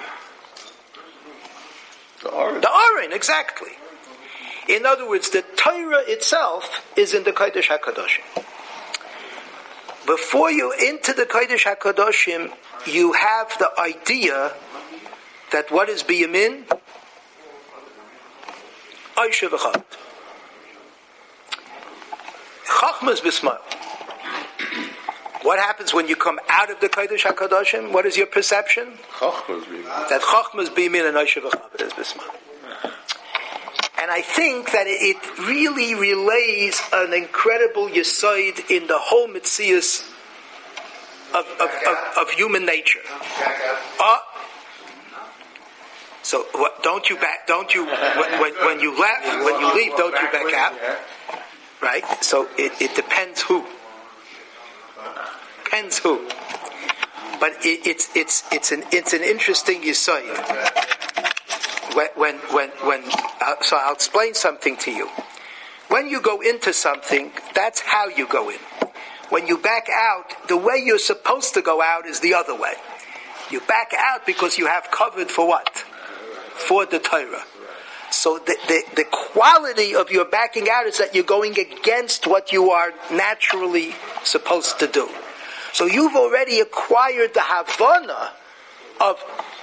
The Aron. The Aron, exactly. In other words, the Torah itself is in the Kodesh HaKadoshim. Before you enter the Kodesh HaKadoshim, you have the idea that what is Biyamin? Aisha V'Chavod. Chachma is Bismail. What happens when you come out of the Kodesh HaKadoshim? What is your perception? Chachma is Biyamin. That Chachma is Biyamin and Aisha V'Chavod is Bismail. And I think that it really relays an incredible yesod in the whole mitzias of, of, of, of human nature. Uh, so what, don't you back? Don't you when, when, when you left? When you leave, don't you back out? Right. So it, it depends who. Depends who. But it, it's it's it's an it's an interesting yesod. When, when, when, when uh, so I'll explain something to you. When you go into something, that's how you go in. When you back out, the way you're supposed to go out is the other way. You back out because you have covered for what? For the Torah. So the, the, the quality of your backing out is that you're going against what you are naturally supposed to do. So you've already acquired the Havana of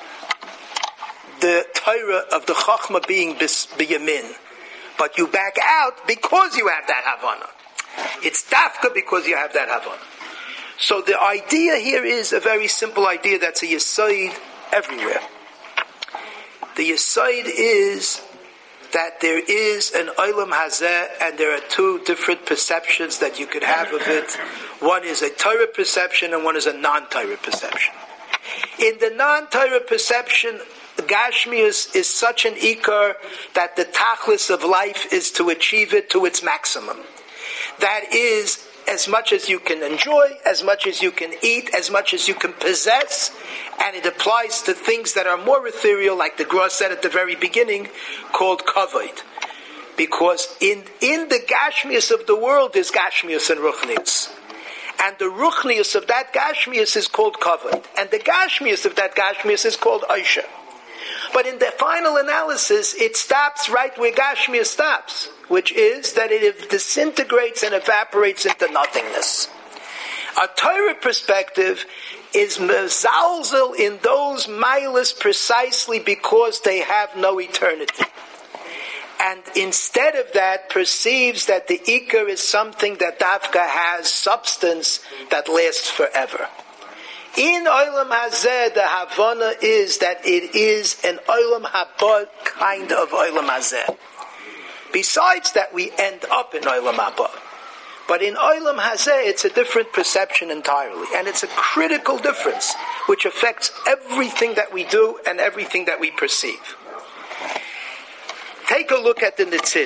the Torah of the Chachma being biyamin, but you back out because you have that Havana. It's dafka because you have that Havana. So the idea here is a very simple idea that's a Yesod everywhere. The Yesod is that there is an Olam Hazeh, and there are two different perceptions that you could have of it. One is a Torah perception and one is a non-Torah perception. In the non-Torah perception, Gashmius is such an ikar that the tachlis of life is to achieve it to its maximum. That is, as much as you can enjoy, as much as you can eat, as much as you can possess, and it applies to things that are more ethereal, like the Gra said at the very beginning, called kavod. Because in, in the Gashmius of the world is Gashmius and Ruchnius. And the Ruchnius of that Gashmius is called kavod. And the Gashmius of that Gashmius is called Aisha. But in the final analysis, it stops right where Gashmius stops, which is that it disintegrates and evaporates into nothingness. A Torah perspective is mezalzel in those milas precisely because they have no eternity. And instead of that, perceives that the ikar is something that dafka has substance that lasts forever. In Olam Hazeh, the Havana is that it is an Olam Haba kind of Olam Hazeh. Besides that, we end up in Olam Haba. But in Olam Hazeh, it's a different perception entirely. And it's a critical difference, which affects everything that we do and everything that we perceive. Take a look at the Netziv.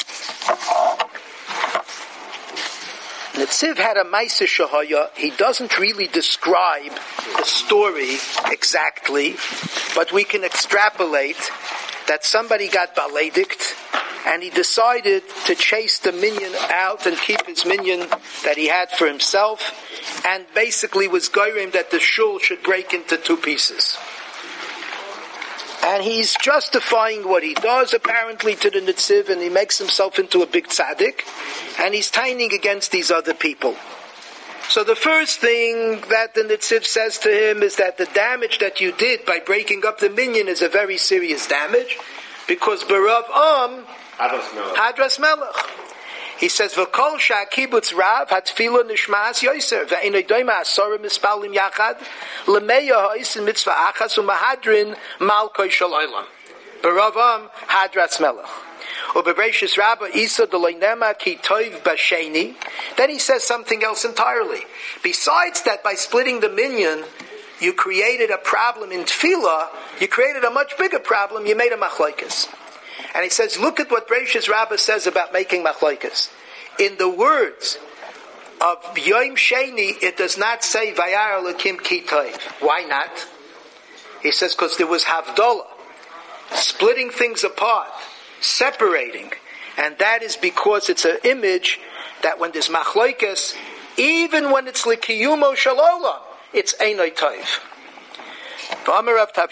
Netziv had a Maaseh Shahaya. He doesn't really describe the story exactly, but we can extrapolate that somebody got baledict, and he decided to chase the minion out and keep his minion that he had for himself, and basically was goyim that the shul should break into two pieces. And he's justifying what he does, apparently, to the Netziv, and he makes himself into a big tzaddik, and he's taining against these other people. So the first thing that the Netziv says to him is that the damage that you did by breaking up the minyan is a very serious damage, because Barav Am, Hadras Melech. He says, "V'kol sha'kibutz rav hatfila nishmas yoser ve'inay doima asara mispalim yachad lemeya ha'isen mitzvah achas u'mahadrin malkoi shel olam." Baravam Hadras Melech. U'bereishis Rabba Isa deloynema ki toiv b'sheni. Then he says something else entirely. Besides that, by splitting the minyan, you created a problem in tefillah. You created a much bigger problem. You made a machlokes. And he says, look at what Bereishis Rabbah says about making machlokes. In the words of Yom Sheni, it does not say Vayar Elokim Ki Toiv. Why not? He says, because there was Havdalah, splitting things apart, separating. And that is because it's an image that when there's machlokes, even when it's Likiyumo Shalolam, it's Einoi Toiv. When there's a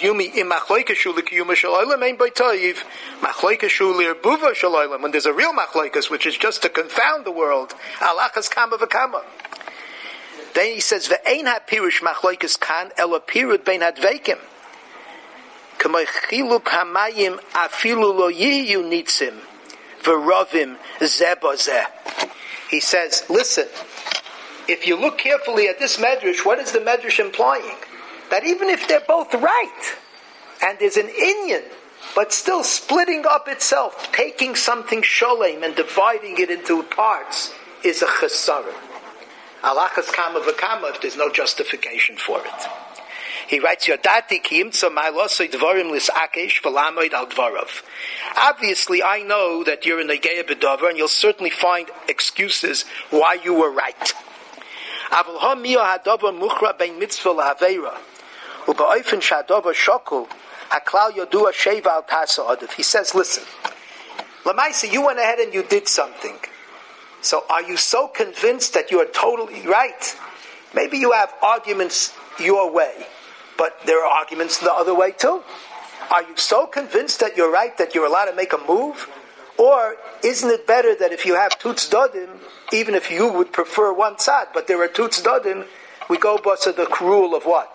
real machloikas, which is just to confound the world, alachas kama v'kama. Then he says, "Ve'ein ha'pirush machloikas kan ela pirud bein hadveikim. K'may chiluk hamayim afilu lo yiyu nitzim v'rovim zeh b'zeh." He says, listen, if you look carefully at this medrash, what is the medrash implying? That even if they're both right, and there's an inyan, but still splitting up itself, taking something sholem and dividing it into parts, is a chesara. Alachas kama v'kama, if there's no justification for it. He writes, Yodati ki imtza ma'ilosoi dvarim lis'akesh v'lamoid al dvarav. Obviously, I know that you're a negeya b'davar, and you'll certainly find excuses why you were right. Aval ha miyo hadavar muchra bein mitzvah la'aveira. He says, listen, Lamaisa, you went ahead and you did something. So are you so convinced that you are totally right? Maybe you have arguments your way, but there are arguments the other way too. Are you so convinced that you're right that you're allowed to make a move? Or isn't it better that if you have two tzdadim, even if you would prefer one tzad, but there are two tzdadim, we go basa the rule of what?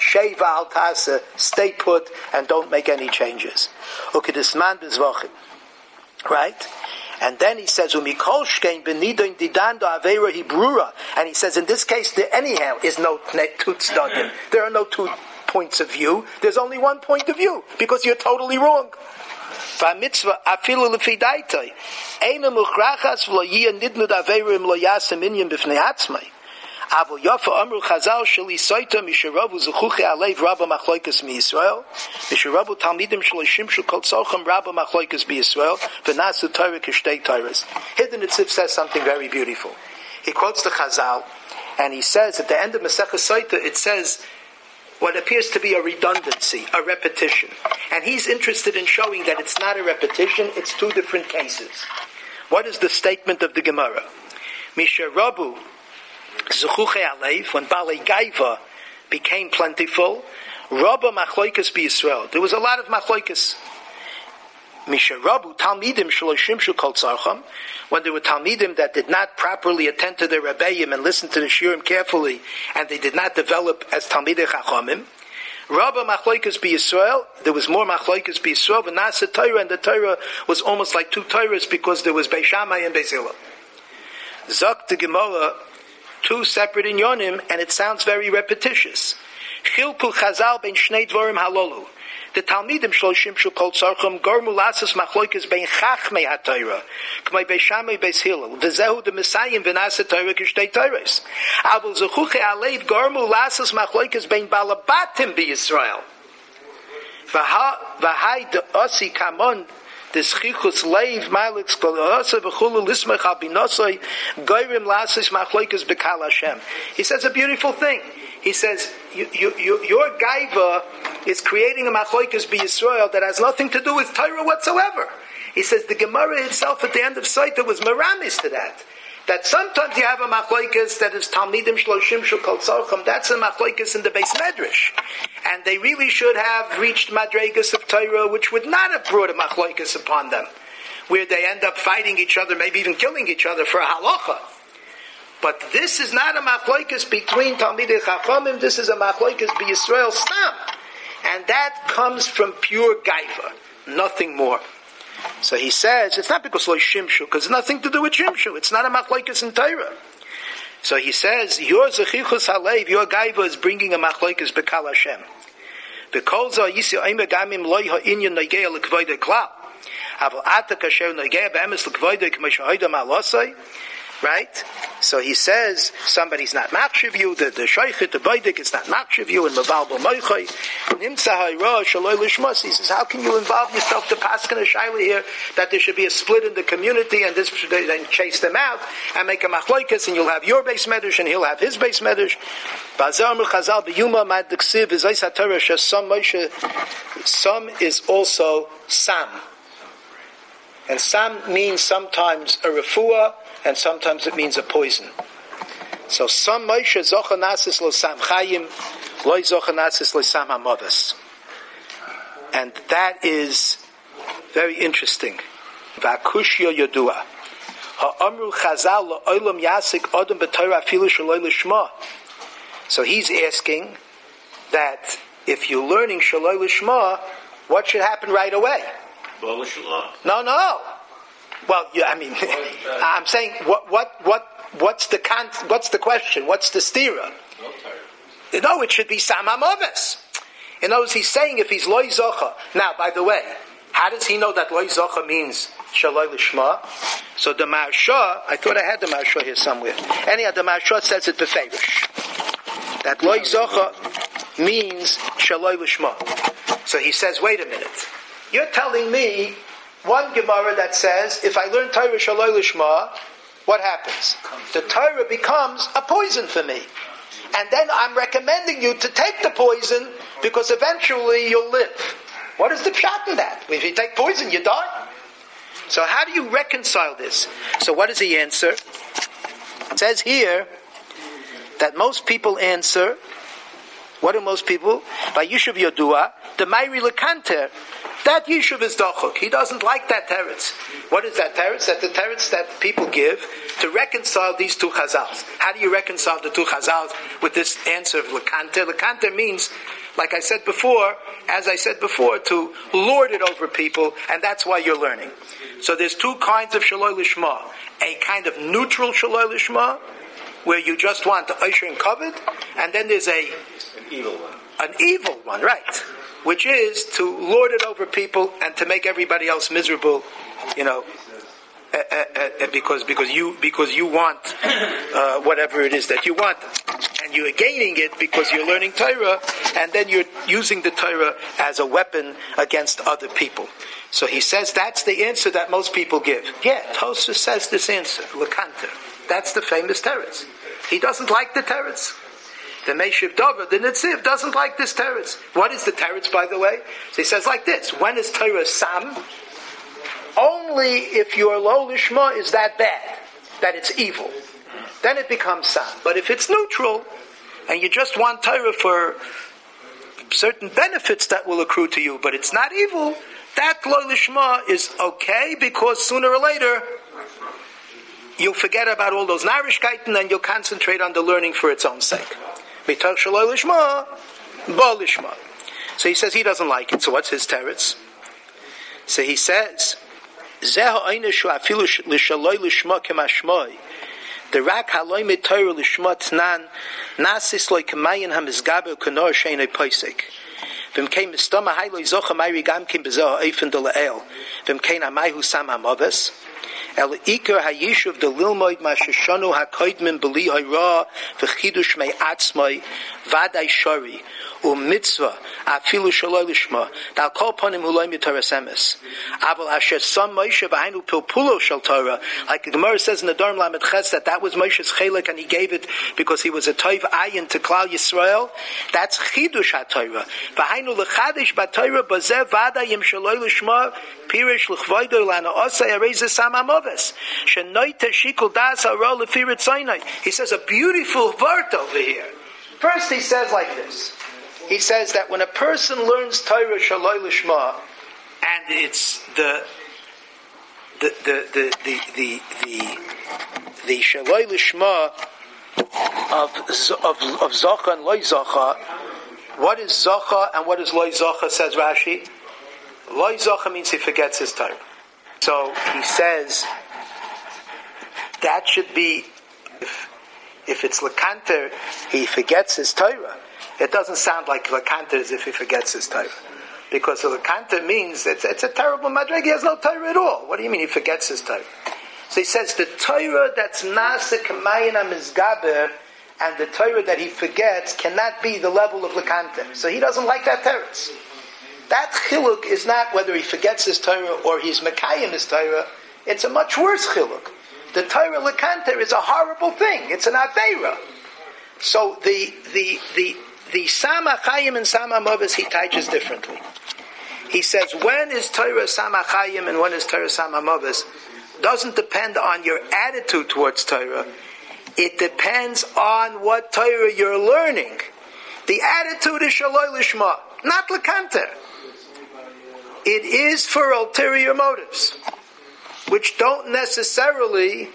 Sheva al tasa, stay put and don't make any changes. Ukidisman bezvachim. Right? And then he says, Umikol shkein benidon didando avera hibrura. And he says, in this case, there anyhow is no two tzdadim. There are no two points of view. There's only one point of view, because you're totally wrong. V'amitzvah afilu lefidaitoi eina muchrachas v'lo yiyah nidnud averim lo yasem inyan b'fnei atzmai. Avo yafa amru chazal sheli soita misharavu zuchuche alev rabba machloikas mi-Yisrael misharavu talmidim shelo shimshu kol tzorcham rabba machloikas bi-Yisrael v'nasu Torah kishtei Torahs. Here the Netziv says something very beautiful. He quotes the Chazal, and he says at the end of Masechah Soita, it says what appears to be a redundancy, a repetition. And he's interested in showing that it's not a repetition, it's two different cases. What is the statement of the Gemara? Misharavu Zuchuche Alev, when Balei Gaiva became plentiful, Rabba Machloikas bi-Yisrael. There was a lot of Machloikas. Misharabu Talmidim Shelo Shimshu Kol Tzarcham, when there were Talmidim that did not properly attend to their Rebbeim and listen to the Shiurim carefully, and they did not develop as Talmidei Chachamim. Rabba Machloikas bi-Yisrael, there was more Machloikas bi-Yisrael, v'nasa Torah, and the Torah was almost like two Torahs because there was Beis Shammai and Beis Hillel. Zok the Gemara, two separate inyonim, and it sounds very repetitious. Chilku Chazal ben Shnei Dvorim Halolu. The Talmidim Shloshim Shukol Tzarcham Gormu Lasas Machloikas ben Chachmei HaTorah K'may Beis Shammai Beis Hillel V'zehu the Messiah V'nasa Torah Kishtei Torahs Abul Zechuche Alev Gormu Lasas Machloikas ben Balabatim B'Yisrael V'hai de Osi Kamon Deschichus Leiv Malik Skolasa V'chulu Lismech Al Binosoi Goyrim Lasas Machloikas B'Kal Hashem. He says a beautiful thing. He says, you, you, you, your gaiva is creating a machloikas bi-Yisrael that has nothing to do with Torah whatsoever. He says the Gemara itself at the end of Saita was meramis to that. That sometimes you have a machloikas that is Talmidim Shloshim Shukol Tzarcham, that's a machloikas in the Beis Medrash. And they really should have reached madregas of Torah, which would not have brought a machloikas upon them, where they end up fighting each other, maybe even killing each other for a halacha. But this is not a machloikas between Talmidei Chachamim, this is a machloikas bi-Yisrael stam. And that comes from pure gaiva, nothing more. So he says, it's not because lo shimshu, because it's nothing to do with shimshu. It's not a machloikas in Torah. So he says, your zechichus halev, your gaiva is bringing a machloikas b'kal Hashem. V'kol za yisi oime gamim loy ha'inyan nogea l'kvoide klal. Aval ata kasher nogea b'emes l'kvoide k'mesha hoida ma'alosai. Right? So he says, somebody's not machshiv you, the, the shaychit, the baidik, it's not machshiv you, and maval b'moichai. Nimtza ha'ira shaloi lishmas. He says, how can you involve yourself to paskin a shayla here, that there should be a split in the community, and this then chase them out, and make a machloikas, and you'll have your base medrash, and he'll have his base medrash. Ba'zar m'chazal b'yuma mad d'ksiv, v'zayis ha'torah, shesam Moshe, some is also sam. And sam means sometimes a refuah, and sometimes it means a poison. So some Moshe zocha nasis lo sam chayim, loy zocha nasis lo sam hamavas. And that is very interesting. V'akushya yodua. Ha'amru chazal lo olam yasik odom b'torah afilu shaloi lishma. So he's asking that if you're learning shaloi lishma, what should happen right away? No, no. Well, yeah, I mean, I'm saying, what, what, what, what's the con- what's the question? What's the stira? No, no, it should be samamoves. In other words, he's saying if he's loy zocha. Now, by the way, how does he know that loy zocha means shaloi lishma? So the Maharsha, I thought I had the Maharsha here somewhere. Anyhow, the Maharsha says it beferish. That loy zocha means shaloi lishma. So he says, wait a minute. You're telling me one Gemara that says, if I learn Torah Shaloi Lishma, what happens? The Torah becomes a poison for me. And then I'm recommending you to take the poison because eventually you'll live. What is the pshat in that? If you take poison, you die. So how do you reconcile this? So what does he answer? It says here that most people answer, what do most people? By Yishuv Yodua, the Mayri Lekanter. That Yishuv is Dochuk. He doesn't like that teretz. What is that teretz? That's the teretz that people give to reconcile these two chazals. How do you reconcile the two chazals with this answer of Lekanter? Lekanter means like I said before, as I said before, to lord it over people, and that's why you're learning. So there's two kinds of Shaloi Lishma. A kind of neutral Shaloi Lishma, where you just want the Osher and Kavod, and then there's a An evil one. an evil one, right? Which is to lord it over people and to make everybody else miserable, you know, uh, uh, uh, because because you because you want uh, whatever it is that you want, and you're gaining it because you're learning Torah, and then you're using the Torah as a weapon against other people. So he says that's the answer that most people give. Yeah, Tosfos says this answer, Lekanter. That's the famous teretz. He doesn't like the teretz. The Meshiv Dover, the Netziv, doesn't like this teretz. What is the teretz, by the way? So he says like this: when is Torah Sam? Only if your Lo Lishma is that bad, that it's evil. Then it becomes Sam. But if it's neutral, and you just want Torah for certain benefits that will accrue to you, but it's not evil, that Lo Lishma is okay, because sooner or later, you'll forget about all those narishkeiten and you'll concentrate on the learning for its own sake. Mitoch Shaloi Lishma, Bo Lishma. So he says he doesn't like it. So what's his teretz? So he says, Zeh ha'einishu afilu l'shaloi lishma k'mashmoi. The rak haloi mitoyer lishma tnan nasis loy k'mayin hamizgabe k'nor she'enoi poisek. V'mkein mistoma hayloi zocha mayri gamkin b'zeh ha'efen de la'el. V'mkein amayhu sam ha'moves. El ikar hayishuv de lilmoid mashashanu hakoidmin b'li hayra v'chidush mei atzmai vaday shari u'mitzvah afilu shaloi lishma dal kol ponim huloi mitaras emes aval asher sam Moshe v'hainu pilpulo shal Torah, like the Gemara says in the Dorm Lamed Ches that that was Moshe's chelik and he gave it because he was a toiv ayin to Klal Yisrael. That's chidush haTorah. V'hainu lechadish b'Torah b'zeh vadayim shaloi lishma pirish l'chvoido lana osay areza sam amoves shenoite shikul das haro lefirit zaynai. He says a beautiful word over here. First he says like this. He says that when a person learns Torah Shaloi Lishma, and it's the the the the the the the, the Shaloi Lishma of of of Zocha and Loi Zocha. What is Zocha and what is Loi Zocha? Says Rashi. Loi Zocha means he forgets his Torah. So he says that should be if, if it's Lekanter, he forgets his Torah. It doesn't sound like Lekanter as if he forgets his Torah. Because Lekanter means it's, it's a terrible madreg. He has no Torah at all. What do you mean he forgets his Torah? So he says the Torah that's Nasa Kamayina Mizgaber and the Torah that he forgets cannot be the level of Lekanter. So he doesn't like that teretz. That chiluk is not whether he forgets his Torah or he's Mekayim his Torah. It's a much worse chiluk. The Torah Lekanter is a horrible thing. It's an Aveira. So the the the The Sama Chayim and Sama Moves he teaches differently. He says when is Torah Sama Chayim and when is Torah Sama Moves doesn't depend on your attitude towards Torah. It depends on what Torah you're learning. The attitude is Shaloi Lishma, not Lekanter. It is for ulterior motives, which don't necessarily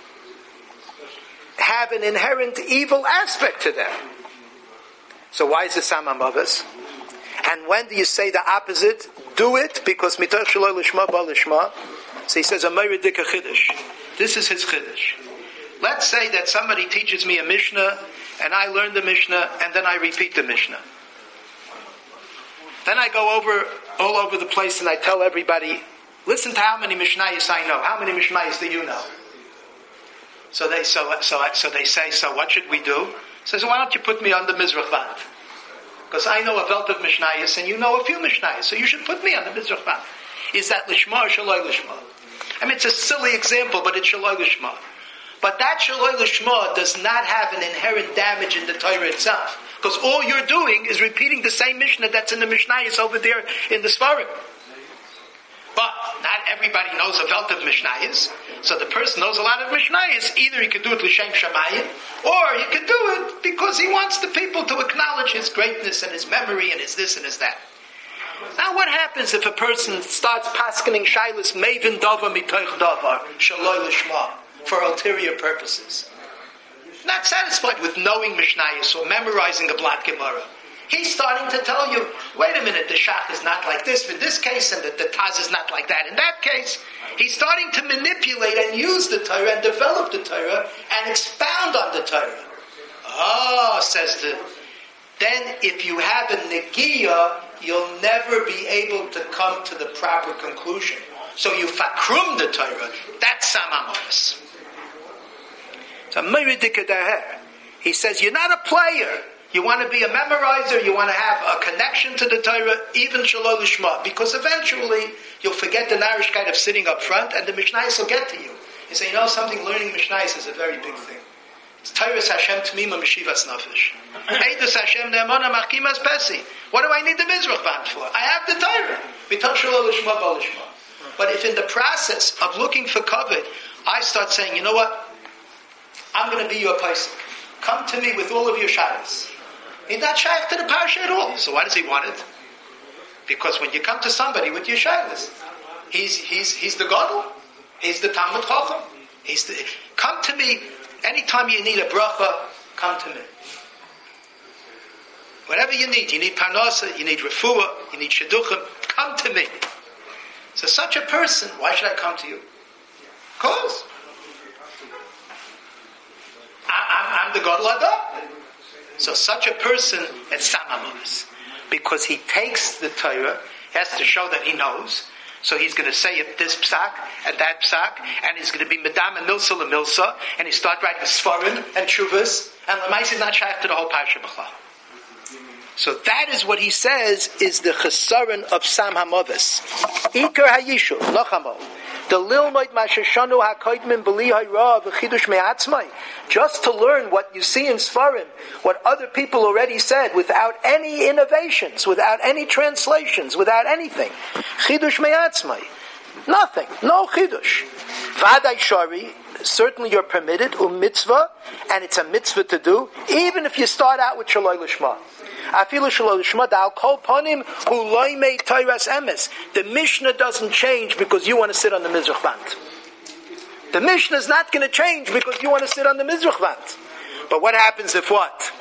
have an inherent evil aspect to them. So why is it Sama Moves? And when do you say the opposite? Do it because Mitoch Shaloi Lishma Ba Lishma. So he says, Amay Redika Chiddush. This is his Chiddush. Let's say that somebody teaches me a Mishnah, and I learn the Mishnah, and then I repeat the Mishnah. Then I go over all over the place and I tell everybody, listen to how many Mishnayos I know. How many Mishnayos do you know? So they so so so they say, so what should we do? Says, why don't you put me on the Mizrach Band? Because I know a belt of Mishnayos and you know a few Mishnayos, so you should put me on the Mizrach Band. Is that Lishma or Shaloi Lishma? I mean, it's a silly example, but it's Shaloi Lishma. But that Shaloi Lishma does not have an inherent damage in the Torah itself. Because all you're doing is repeating the same Mishnah that's in the Mishnayos over there in the Svarim. But not everybody knows a belt of Mishnayos. So the person knows a lot of Mishnayos. Either he could do it l'shem shamayim, or he could do it because he wants the people to acknowledge his greatness and his memory and his this and his that. Now what happens if a person starts paskening shaylas mevin davar mitoich davar shaloi lishma for ulterior purposes? Not satisfied with knowing Mishnayos or memorizing a Blat Gemara. He's starting to tell you, wait a minute, the shach is not like this in this case, and the, the taz is not like that in that case. He's starting to manipulate and use the Torah and develop the Torah and expound on the Torah. Oh, says the... Then if you have a negiah, you'll never be able to come to the proper conclusion. So you fakrum the Torah. That's Samamonis. So he says, you're not a player. You want to be a memorizer, you want to have a connection to the Torah, even Shalom Lishma, because eventually you'll forget the narishkeit of sitting up front, and the Mishnayos will get to you. You say, you know something, learning Mishnayos is a very big thing. It's Torah's Hashem Tmima Meshivas Nafesh. Eidus Hashem Ne'emona Machimas Pesi. What do I need the Mizrach band for? I have the Torah. V'ton Shalom Lishma B'al Lishma. But if in the process of looking for covet, I start saying, you know what? I'm going to be your person. Come to me with all of your shadows. He's not shaykh to the parasha at all. So why does he want it? Because when you come to somebody with your shaykhness, he's he's he's the gadol, he's the Talmud Chacham. He's the, come to me anytime you need a bracha. Come to me. Whatever you need, you need parnasa, you need refuah, you need shidduchim. Come to me. So such a person, why should I come to you? Because I, I'm, I'm the gadol Adam. So such a person is Samamonis. Because he takes the Torah, he has to show that he knows. So he's going to say this psak and that psak, and he's going to be Medam and Milsa la Milsa, and he start writing Sfarim and Shuvas, and Lamais is not shaykh to the whole Parsha B'chlal. So that is what he says is the chesaron of Sam HaMovis. Iker HaYishu, Lochamo. The Lilmoid Mashashanu HaKoidmin B'li Hayra V'chidush Me'atzmai. Just to learn what you see in Sfarim, what other people already said, without any innovations, without any translations, without anything. Chidush Me'atzmai. Nothing. No chidush. Vadai Shari, certainly you're permitted, um mitzvah, and it's a mitzvah to do, even if you start out with Shaloi Lishma. Afilu Shaloi Lishma, da'al kol ponim hu loy mei Torahs emes. The Mishnah doesn't change because you want to sit on the Mizrach Band. The Mishnah is not going to change because you want to sit on the Mizrach Band. But what happens if what?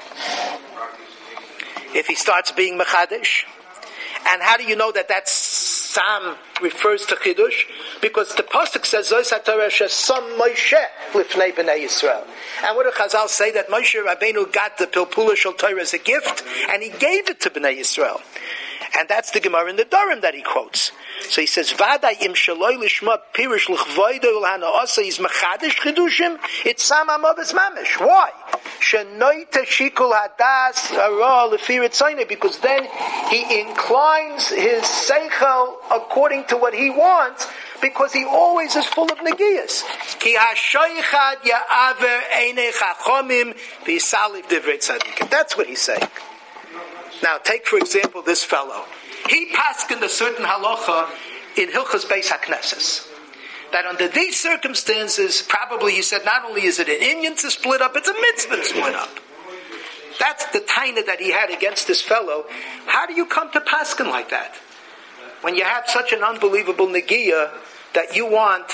If he starts being Mechadish? And how do you know that that Sam refers to Chidush? Because the Pasuk says, Zos HaTorah shesam Moshe lifnei b'nei Yisrael. And what do Chazal say? That Moshe Rabbeinu got the Pilpula Shel Torah as a gift, and he gave it to b'nei Yisrael. And that's the Gemara in the Durham that he quotes. So he says, Vadai im shaloi lishma pirish l'chvoido l'hanaosa is mechadish chidushim, it's Sam HaMovis mamish. Why? Shenoita shikul hadas hara lefirit tzayne, because then he inclines his seichel according to what he wants, because he always is full of negiyas. Ki hashoichad ya'aver einei chachomim v'yisaliv divrei tzadikim. That's what he's saying. Now, take for example this fellow. He paskened a certain halacha in Hilchos Beis HaKnesses. That under these circumstances, probably he said, not only is it an Inyan to split up, it's a mitzvah to split up. That's the taina that he had against this fellow. How do you come to pasken like that? When you have such an unbelievable negiah that you want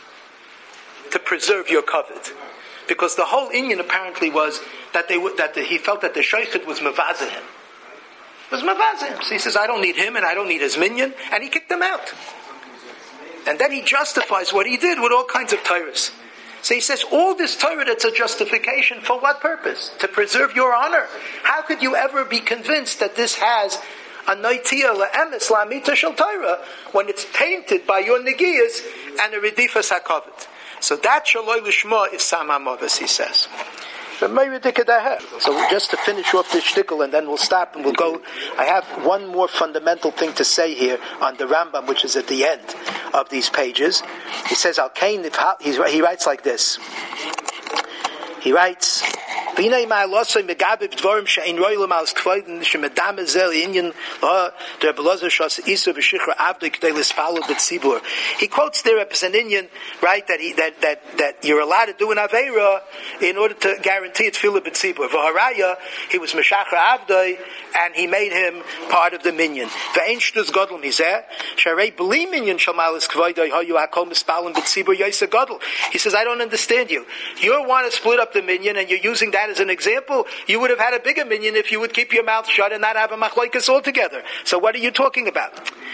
to preserve your covet. Because the whole Inyan apparently was that they that the, he felt that the shaykhid was mavazah him. Was mavazim. So he says, I don't need him and I don't need his minion, and he kicked them out. And then he justifies what he did with all kinds of Torahs. So he says, all this Torah, that's a justification for what purpose? To preserve your honor. How could you ever be convinced that this has a noitia la'emes la'amita shel Torah when it's tainted by your negiyas and a redifas hakavet? So that shaloi lishma is Sam HaMovis, he says. So just to finish off this shtickle, and then we'll stop and we'll go. I have one more fundamental thing to say here on the Rambam, which is at the end of these pages. He says, Al Kain, he writes like this. He writes, he quotes there representation Indian, right, that he that that that you're allowed to do an aveira in order to guarantee tefillah b'tzibur. V'haraya, he was meshachar avdoi, and he made him part of the minyan. Ve'ein shtus gadol mizeh sharei b'li minyan shel malas kvoidoi hayu hakol mispalim b'tzibur yoysa gadol. He says, I don't understand you. You want to split up the minyan, and you're using that that as an example, you would have had a bigger minyan if you would keep your mouth shut and not have a machlokes altogether. So what are you talking about?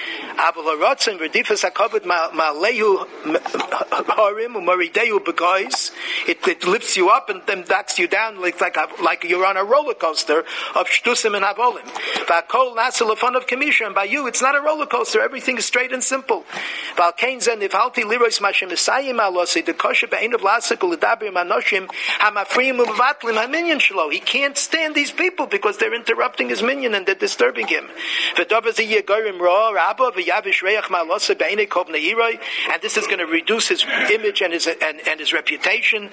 It, it lifts you up and then knocks you down like, like, a, like you're on a roller coaster of shtusim and havolim. Of Kamisha, and by you, it's not a roller coaster. Everything is straight and simple. He says he can't stand these people because they're interrupting his minyan and they're disturbing him. And this is going to reduce his image and his and, and his reputation.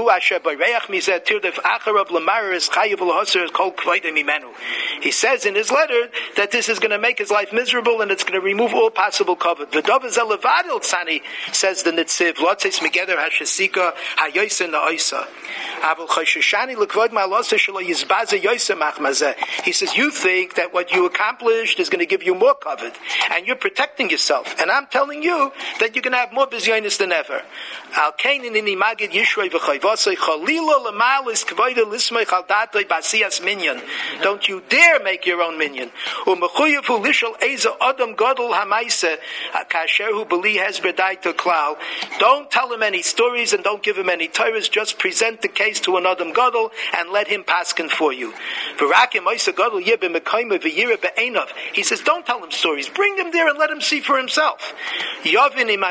He says in his letter that this is going to make his life miserable and it's going to remove all possible covet. The Dovazalevadil Tzani says the Nitziv, Lotzes Megeder Hashasika Hayoisa Na'oisa. He says, you think that what you accomplished is going to give you more covet, and you're protecting yourself. And I'm telling you that you're going to have more bizyonis than ever. Don't you dare make your own minyan. Don't tell him any stories and don't give him any Torahs. Just present the case to an Adam Gadol and let him paskin for you. He says, don't tell him stories. Bring him there and let him see for himself. Just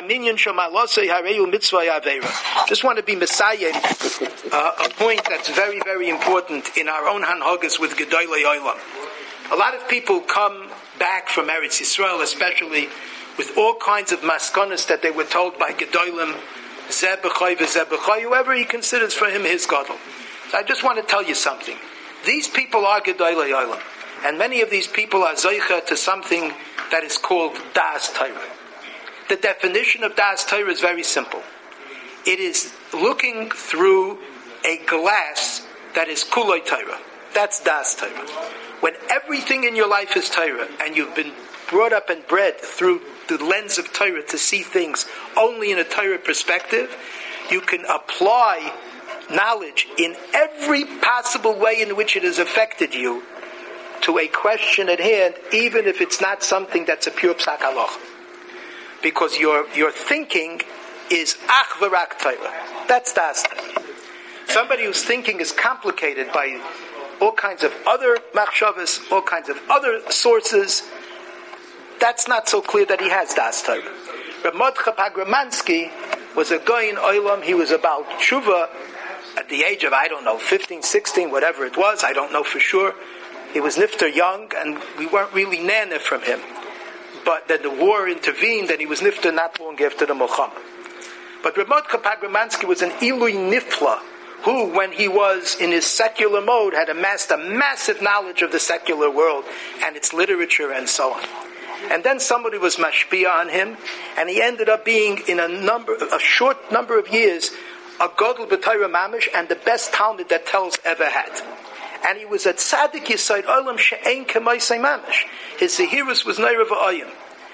want to be Messiah, uh, a point that's very, very important in our own Hanhogas with Gedolei Olam. A lot of people come back from Eretz Yisrael, especially with all kinds of maskonas that they were told by Gedolim, Zeh b'choy v'zeh b'choy, whoever he considers for him his Gadol. So I just want to tell you something. These people are Gedolei Olam, and many of these people are Zoicha to something that is called Das Torah. The definition of Das Torah is very simple. It is looking through a glass that is Kuloi Torah. That's Das Torah. When everything in your life is Torah, and you've been brought up and bred through the lens of Torah to see things only in a Torah perspective, you can apply knowledge in every possible way in which it has affected you to a question at hand, even if it's not something that's a pure psak halacha. Because your your thinking is ach v'rak Torah. That's das. Somebody whose thinking is complicated by all kinds of other machshavas, all kinds of other sources, that's not so clear that he has das Torah. Reb Mordechai Pagramansky was a guy in Olam. He was about tshuva at the age of, I don't know, fifteen, sixteen, whatever it was. I don't know for sure. He was nifter young, and we weren't really nana from him. But then the war intervened, and he was nifter not long after the Milchama. But Reb Mordechai Pagramansky was an Ilui Nifla, who, when he was in his secular mode, had amassed a massive knowledge of the secular world and its literature and so on. And then somebody was mashpia on him, and he ended up being, in a number, a short number of years, a Gadol B'Torah Mamish, and the best Talmud that Telz ever had. And he was at Tzaddik Yisod Olam She'ein K'maisei Mamish. His Zehirus was Neira V'Oyim.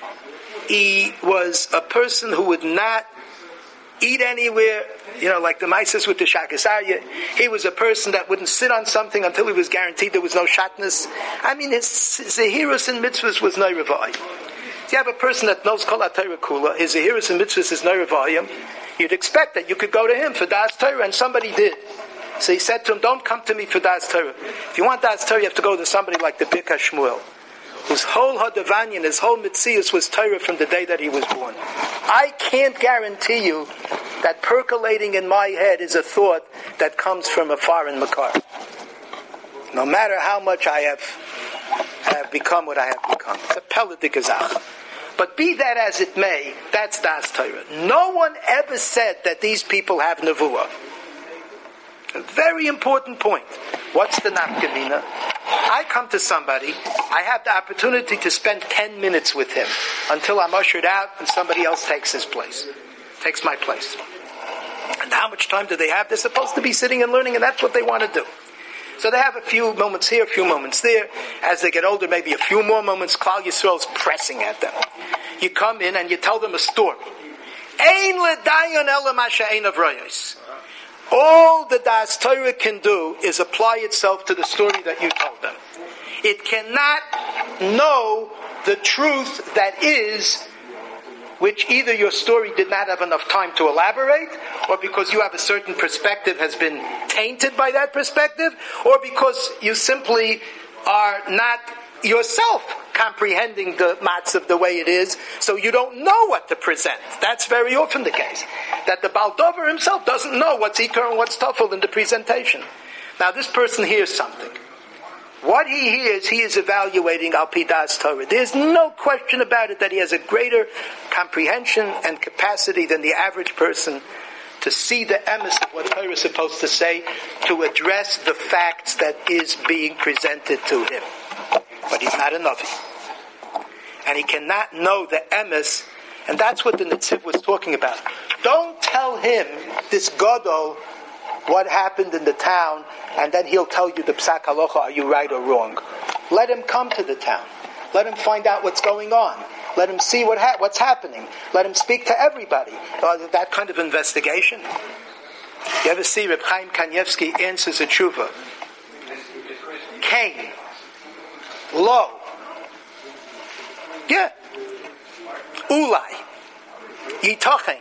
He was a person who would not eat anywhere, you know, like the Mises with the Shakasarya. He was a person that wouldn't sit on something until he was guaranteed there was no shatness. I mean, his Zehirus and Mitzvahs was Neira V'Oyim. If you have a person that knows Kol HaTorah Kula, his Zehirus and Mitzvahs is Neira V'Oyim, you'd expect that you could go to him for Das Torah, and somebody did. So he said to him, don't come to me for Das Torah. If you want Das Torah, you have to go to somebody like the Birka Shmuel, whose whole Hadavanyan, his whole Mitzias was Torah from the day that he was born. I can't guarantee you that percolating in my head is a thought that comes from a foreign makar. No matter how much I have, have become what I have become. It's a pelidik azach. But be that as it may, that's Das Torah. No one ever said that these people have nevuah. A very important point. What's the nafkamina? I come to somebody, I have the opportunity to spend ten minutes with him until I'm ushered out and somebody else takes his place, takes my place. And how much time do they have? They're supposed to be sitting and learning, and that's what they want to do. So they have a few moments here, a few moments there. As they get older, maybe a few more moments. Klal Yisrael is pressing at them. You come in and you tell them a story. Ein ledayon ela ma she'ein avrayos. All the Das Torah can do is apply itself to the story that you told them. It cannot know the truth that is, which either your story did not have enough time to elaborate, or because you have a certain perspective has been tainted by that perspective, or because you simply are not yourself comprehending the matzah the way it is, so you don't know what to present. That's very often the case. That the Baal Dover himself doesn't know what's Ikar and what's Tafel in the presentation. Now this person hears something. What he hears, he is evaluating Al Pi Das Torah. There's no question about it that he has a greater comprehension and capacity than the average person to see the emes of what Torah is supposed to say, to address the facts that is being presented to him. But he's not a Navi. And he cannot know the emes, and that's what the Netziv was talking about. Don't tell him, this Gadol, what happened in the town, and then he'll tell you the Psak Halacha, are you right or wrong? Let him come to the town. Let him find out what's going on. Let him see what ha- what's happening. Let him speak to everybody. Uh, that kind of investigation. You ever see Reb Chaim Kanievsky answers a tshuva? Cain. Lo. Yeah. Ulai. Yitochen.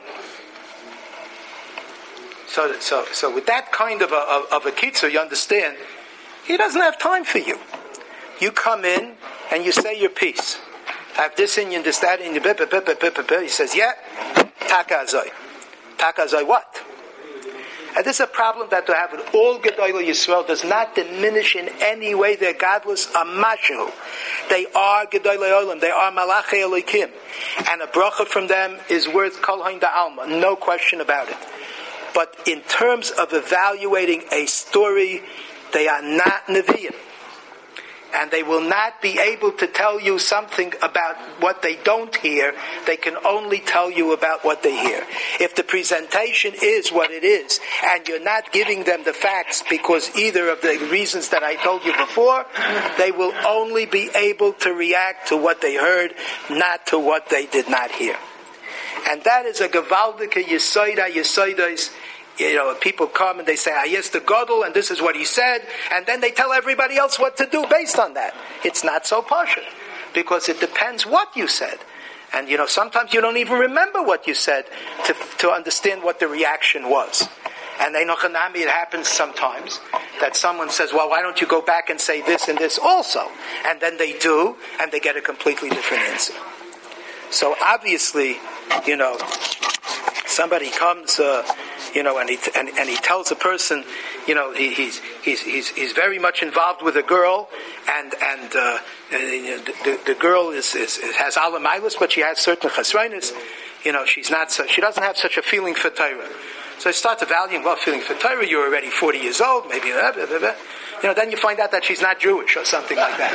So, so, so with that kind of a, of, of a kitzur, you understand, he doesn't have time for you. You come in and you say your piece. I have this in you, this, that in you, blah, blah, blah, blah, blah, blah. He says, yeah, taka azoi. Taka azoi what? And this is a problem that to have with all Gedolei Yisrael does not diminish in any way their godless amashu. They are Gedolei Olam. They are Malachei Elokim. And a bracha from them is worth Kol Hain Da'alma. No question about it. But in terms of evaluating a story, they are not Nevi'im. And they will not be able to tell you something about what they don't hear. They can only tell you about what they hear. If the presentation is what it is, and you're not giving them the facts because either of the reasons that I told you before, they will only be able to react to what they heard, not to what they did not hear. And that is a gewaldike yesoida yesoidas. You know, people come and they say, ah, yes, the Gadol, and this is what he said, and then they tell everybody else what to do based on that. It's not so partial, because it depends what you said. And, you know, sometimes you don't even remember what you said to, to understand what the reaction was. And they know, it happens sometimes that someone says, well, why don't you go back and say this and this also? And then they do, and they get a completely different answer. So obviously, you know, somebody comes... Uh, You know, and he and, and he tells a person, you know, he, he's he's he's he's very much involved with a girl, and and uh, the, the girl is, is has alamilis, but she has certain chasronis. You know, she's not so, she doesn't have such a feeling for Torah. So I start evaluating, well, feeling for Torah, you're already forty years old, maybe blah, blah, blah, blah. You know, then you find out that she's not Jewish or something like that.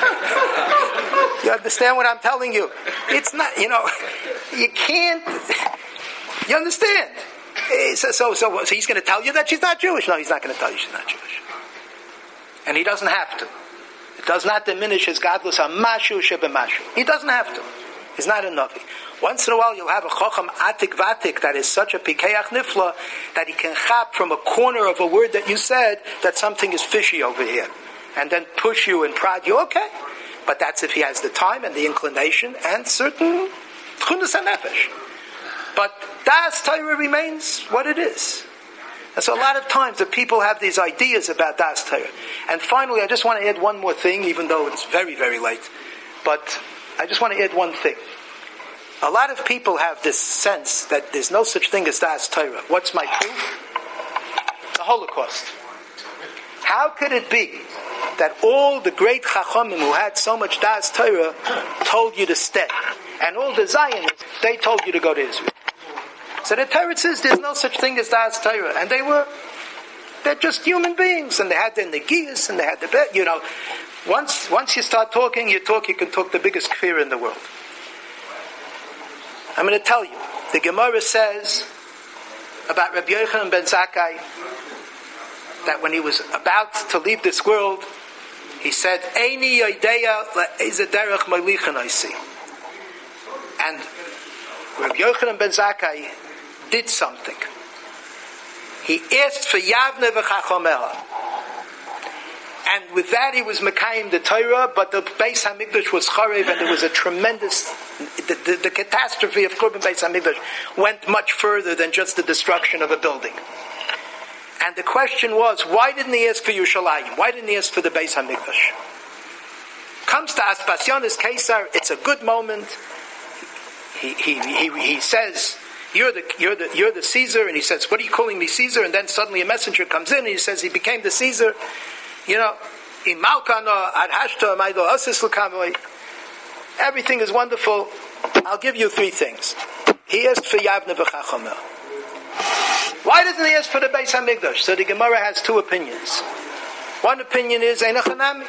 You understand what I'm telling you? It's not, you know, you can't. You understand? So, so, so, so he's going to tell you that she's not Jewish. No, he's not going to tell you she's not Jewish. And he doesn't have to. It does not diminish his godless amashu shebemashu. He doesn't have to. He's not a Navi. Once in a while you'll have a chocham atik vatik that is such a pikeach nifla that he can chap from a corner of a word that you said that something is fishy over here. And then push you and prod you, okay. But that's if he has the time and the inclination and certain tchunas hanefesh. But Das Torah remains what it is. And so a lot of times the people have these ideas about Das Torah. And finally, I just want to add one more thing, even though it's very, very late. But I just want to add one thing. A lot of people have this sense that there's no such thing as Das Torah. What's my proof? The Holocaust. How could it be that all the great Chachamim who had so much Das Torah told you to stay? And all the Zionists, they told you to go to Israel. So the Torah says there's no such thing as Das Torah. And they were, they're just human beings. And they had their Negias and they had the, you know, once once you start talking, you talk, you can talk the biggest kfir in the world. I'm going to tell you. The Gemara says about Rabbi Yochanan ben Zakkai that when he was about to leave this world, he said, Eini yodeya le'eze derech molichan oisi. And Rabbi Yochanan ben Zakkai did something. He asked for Yavne v'chachomeha. And with that he was Mekayim the Torah, but the Beis HaMikdash was Charev, and there was a tremendous, the, the, the catastrophe of Korban Beis HaMikdash went much further than just the destruction of a building. And the question was, why didn't he ask for Yerushalayim? Why didn't he ask for the Beis HaMikdash? Comes to Aspasionis Caesar, it's a good moment. He, he, he, he says, You're the, you're, the, you're the Caesar, and he says, what are you calling me Caesar? And then suddenly a messenger comes in, and he says he became the Caesar. You know, in Malkano, Adhashta, Maido, Asis Lukamoy, everything is wonderful. I'll give you three things. He asked for Yavne v'chachomel. Why doesn't he ask for the Beis HaMikdash? So the Gemara has two opinions. One opinion is, Einachanami.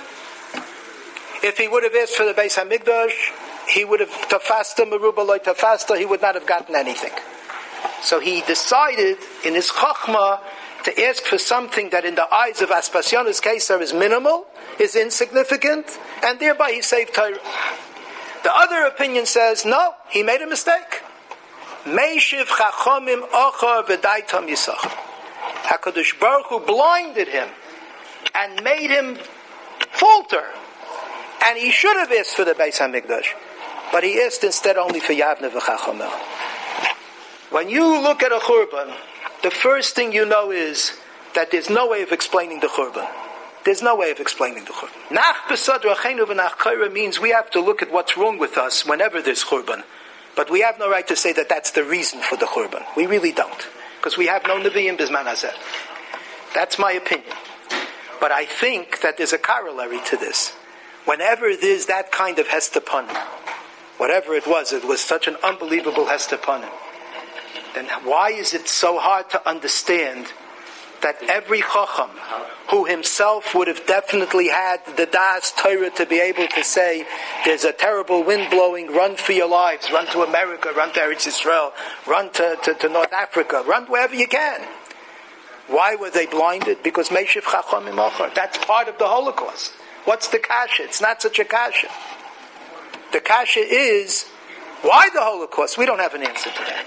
If he would have asked for the Beis HaMikdash, he would have tafasta meruba loy tafasta, he would not have gotten anything. So he decided in his chachma to ask for something that in the eyes of Aspasionis Caesar is minimal, is insignificant, and thereby he saved Torah. The other opinion says, no, he made a mistake. Meishiv chachomim ochar v'daitam yisach. HaKadosh Baruch Hu blinded him and made him falter. And he should have asked for the Beis HaMikdash, but he asked instead only for Yavne v'chachomel. When you look at a churban, the first thing you know is that there's no way of explaining the churban. There's no way of explaining the churban. Nach besad rachenu v'nach kaira means we have to look at what's wrong with us whenever there's churban. But we have no right to say that that's the reason for the churban. We really don't. Because we have no nevi'im bizman hazeh. That's my opinion. But I think that there's a corollary to this. Whenever there's that kind of hestapanim, whatever it was, it was such an unbelievable hestapanim, then why is it so hard to understand that every chacham who himself would have definitely had the das Torah to be able to say, there's a terrible wind blowing, run for your lives, run to America, run to Eretz Yisrael, run to, to, to North Africa, run wherever you can. Why were they blinded? Because Meishiv Chachamim Ochar. That's part of the Holocaust. What's the kasha? It's not such a kasha. The kasha is, why the Holocaust? We don't have an answer to that.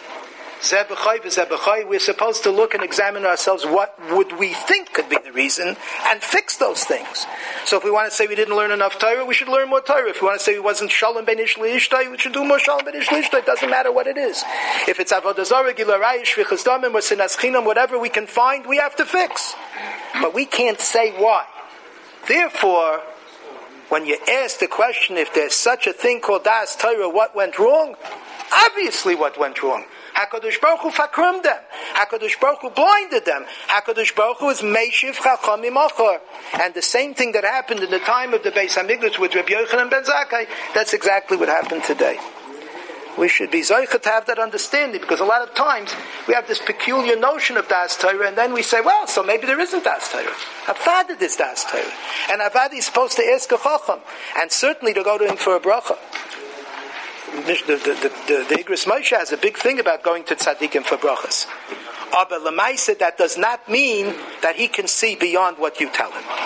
We're supposed to look and examine ourselves, what would we think could be the reason, and fix those things. So if we want to say we didn't learn enough Torah, we should learn more Torah. If we want to say we wasn't Shalom ben Ish L'Ishtai, we should do more Shalom ben Ish L'Ishtai. It doesn't matter what it is. If it's Avodah Zarah, Gilui Arayos, Shvichas Damim, or Sinas Chinam, whatever we can find, we have to fix. But we can't say why. Therefore, when you ask the question if there's such a thing called Das Torah, what went wrong? Obviously what went wrong. HaKadosh Baruch Hu fakrum them. HaKadosh Baruch Hu blinded them. HaKadosh Baruch Hu is Meishiv Chachamim Ochar. And the same thing that happened in the time of the Beis HaMikdash with Rabbi Yochanan ben Zakkai, that's exactly what happened today. We should be zoichet to have that understanding, because a lot of times we have this peculiar notion of Das Torah, and then we say, well, so maybe there isn't Das Torah. Avad is Das Torah. And Avad is supposed to ask a Chacham, and certainly to go to him for a bracha. The, the, the, the, the Igros Moshe has a big thing about going to tzaddikim for brachas. Aber l'maisa, that does not mean that he can see beyond what you tell him.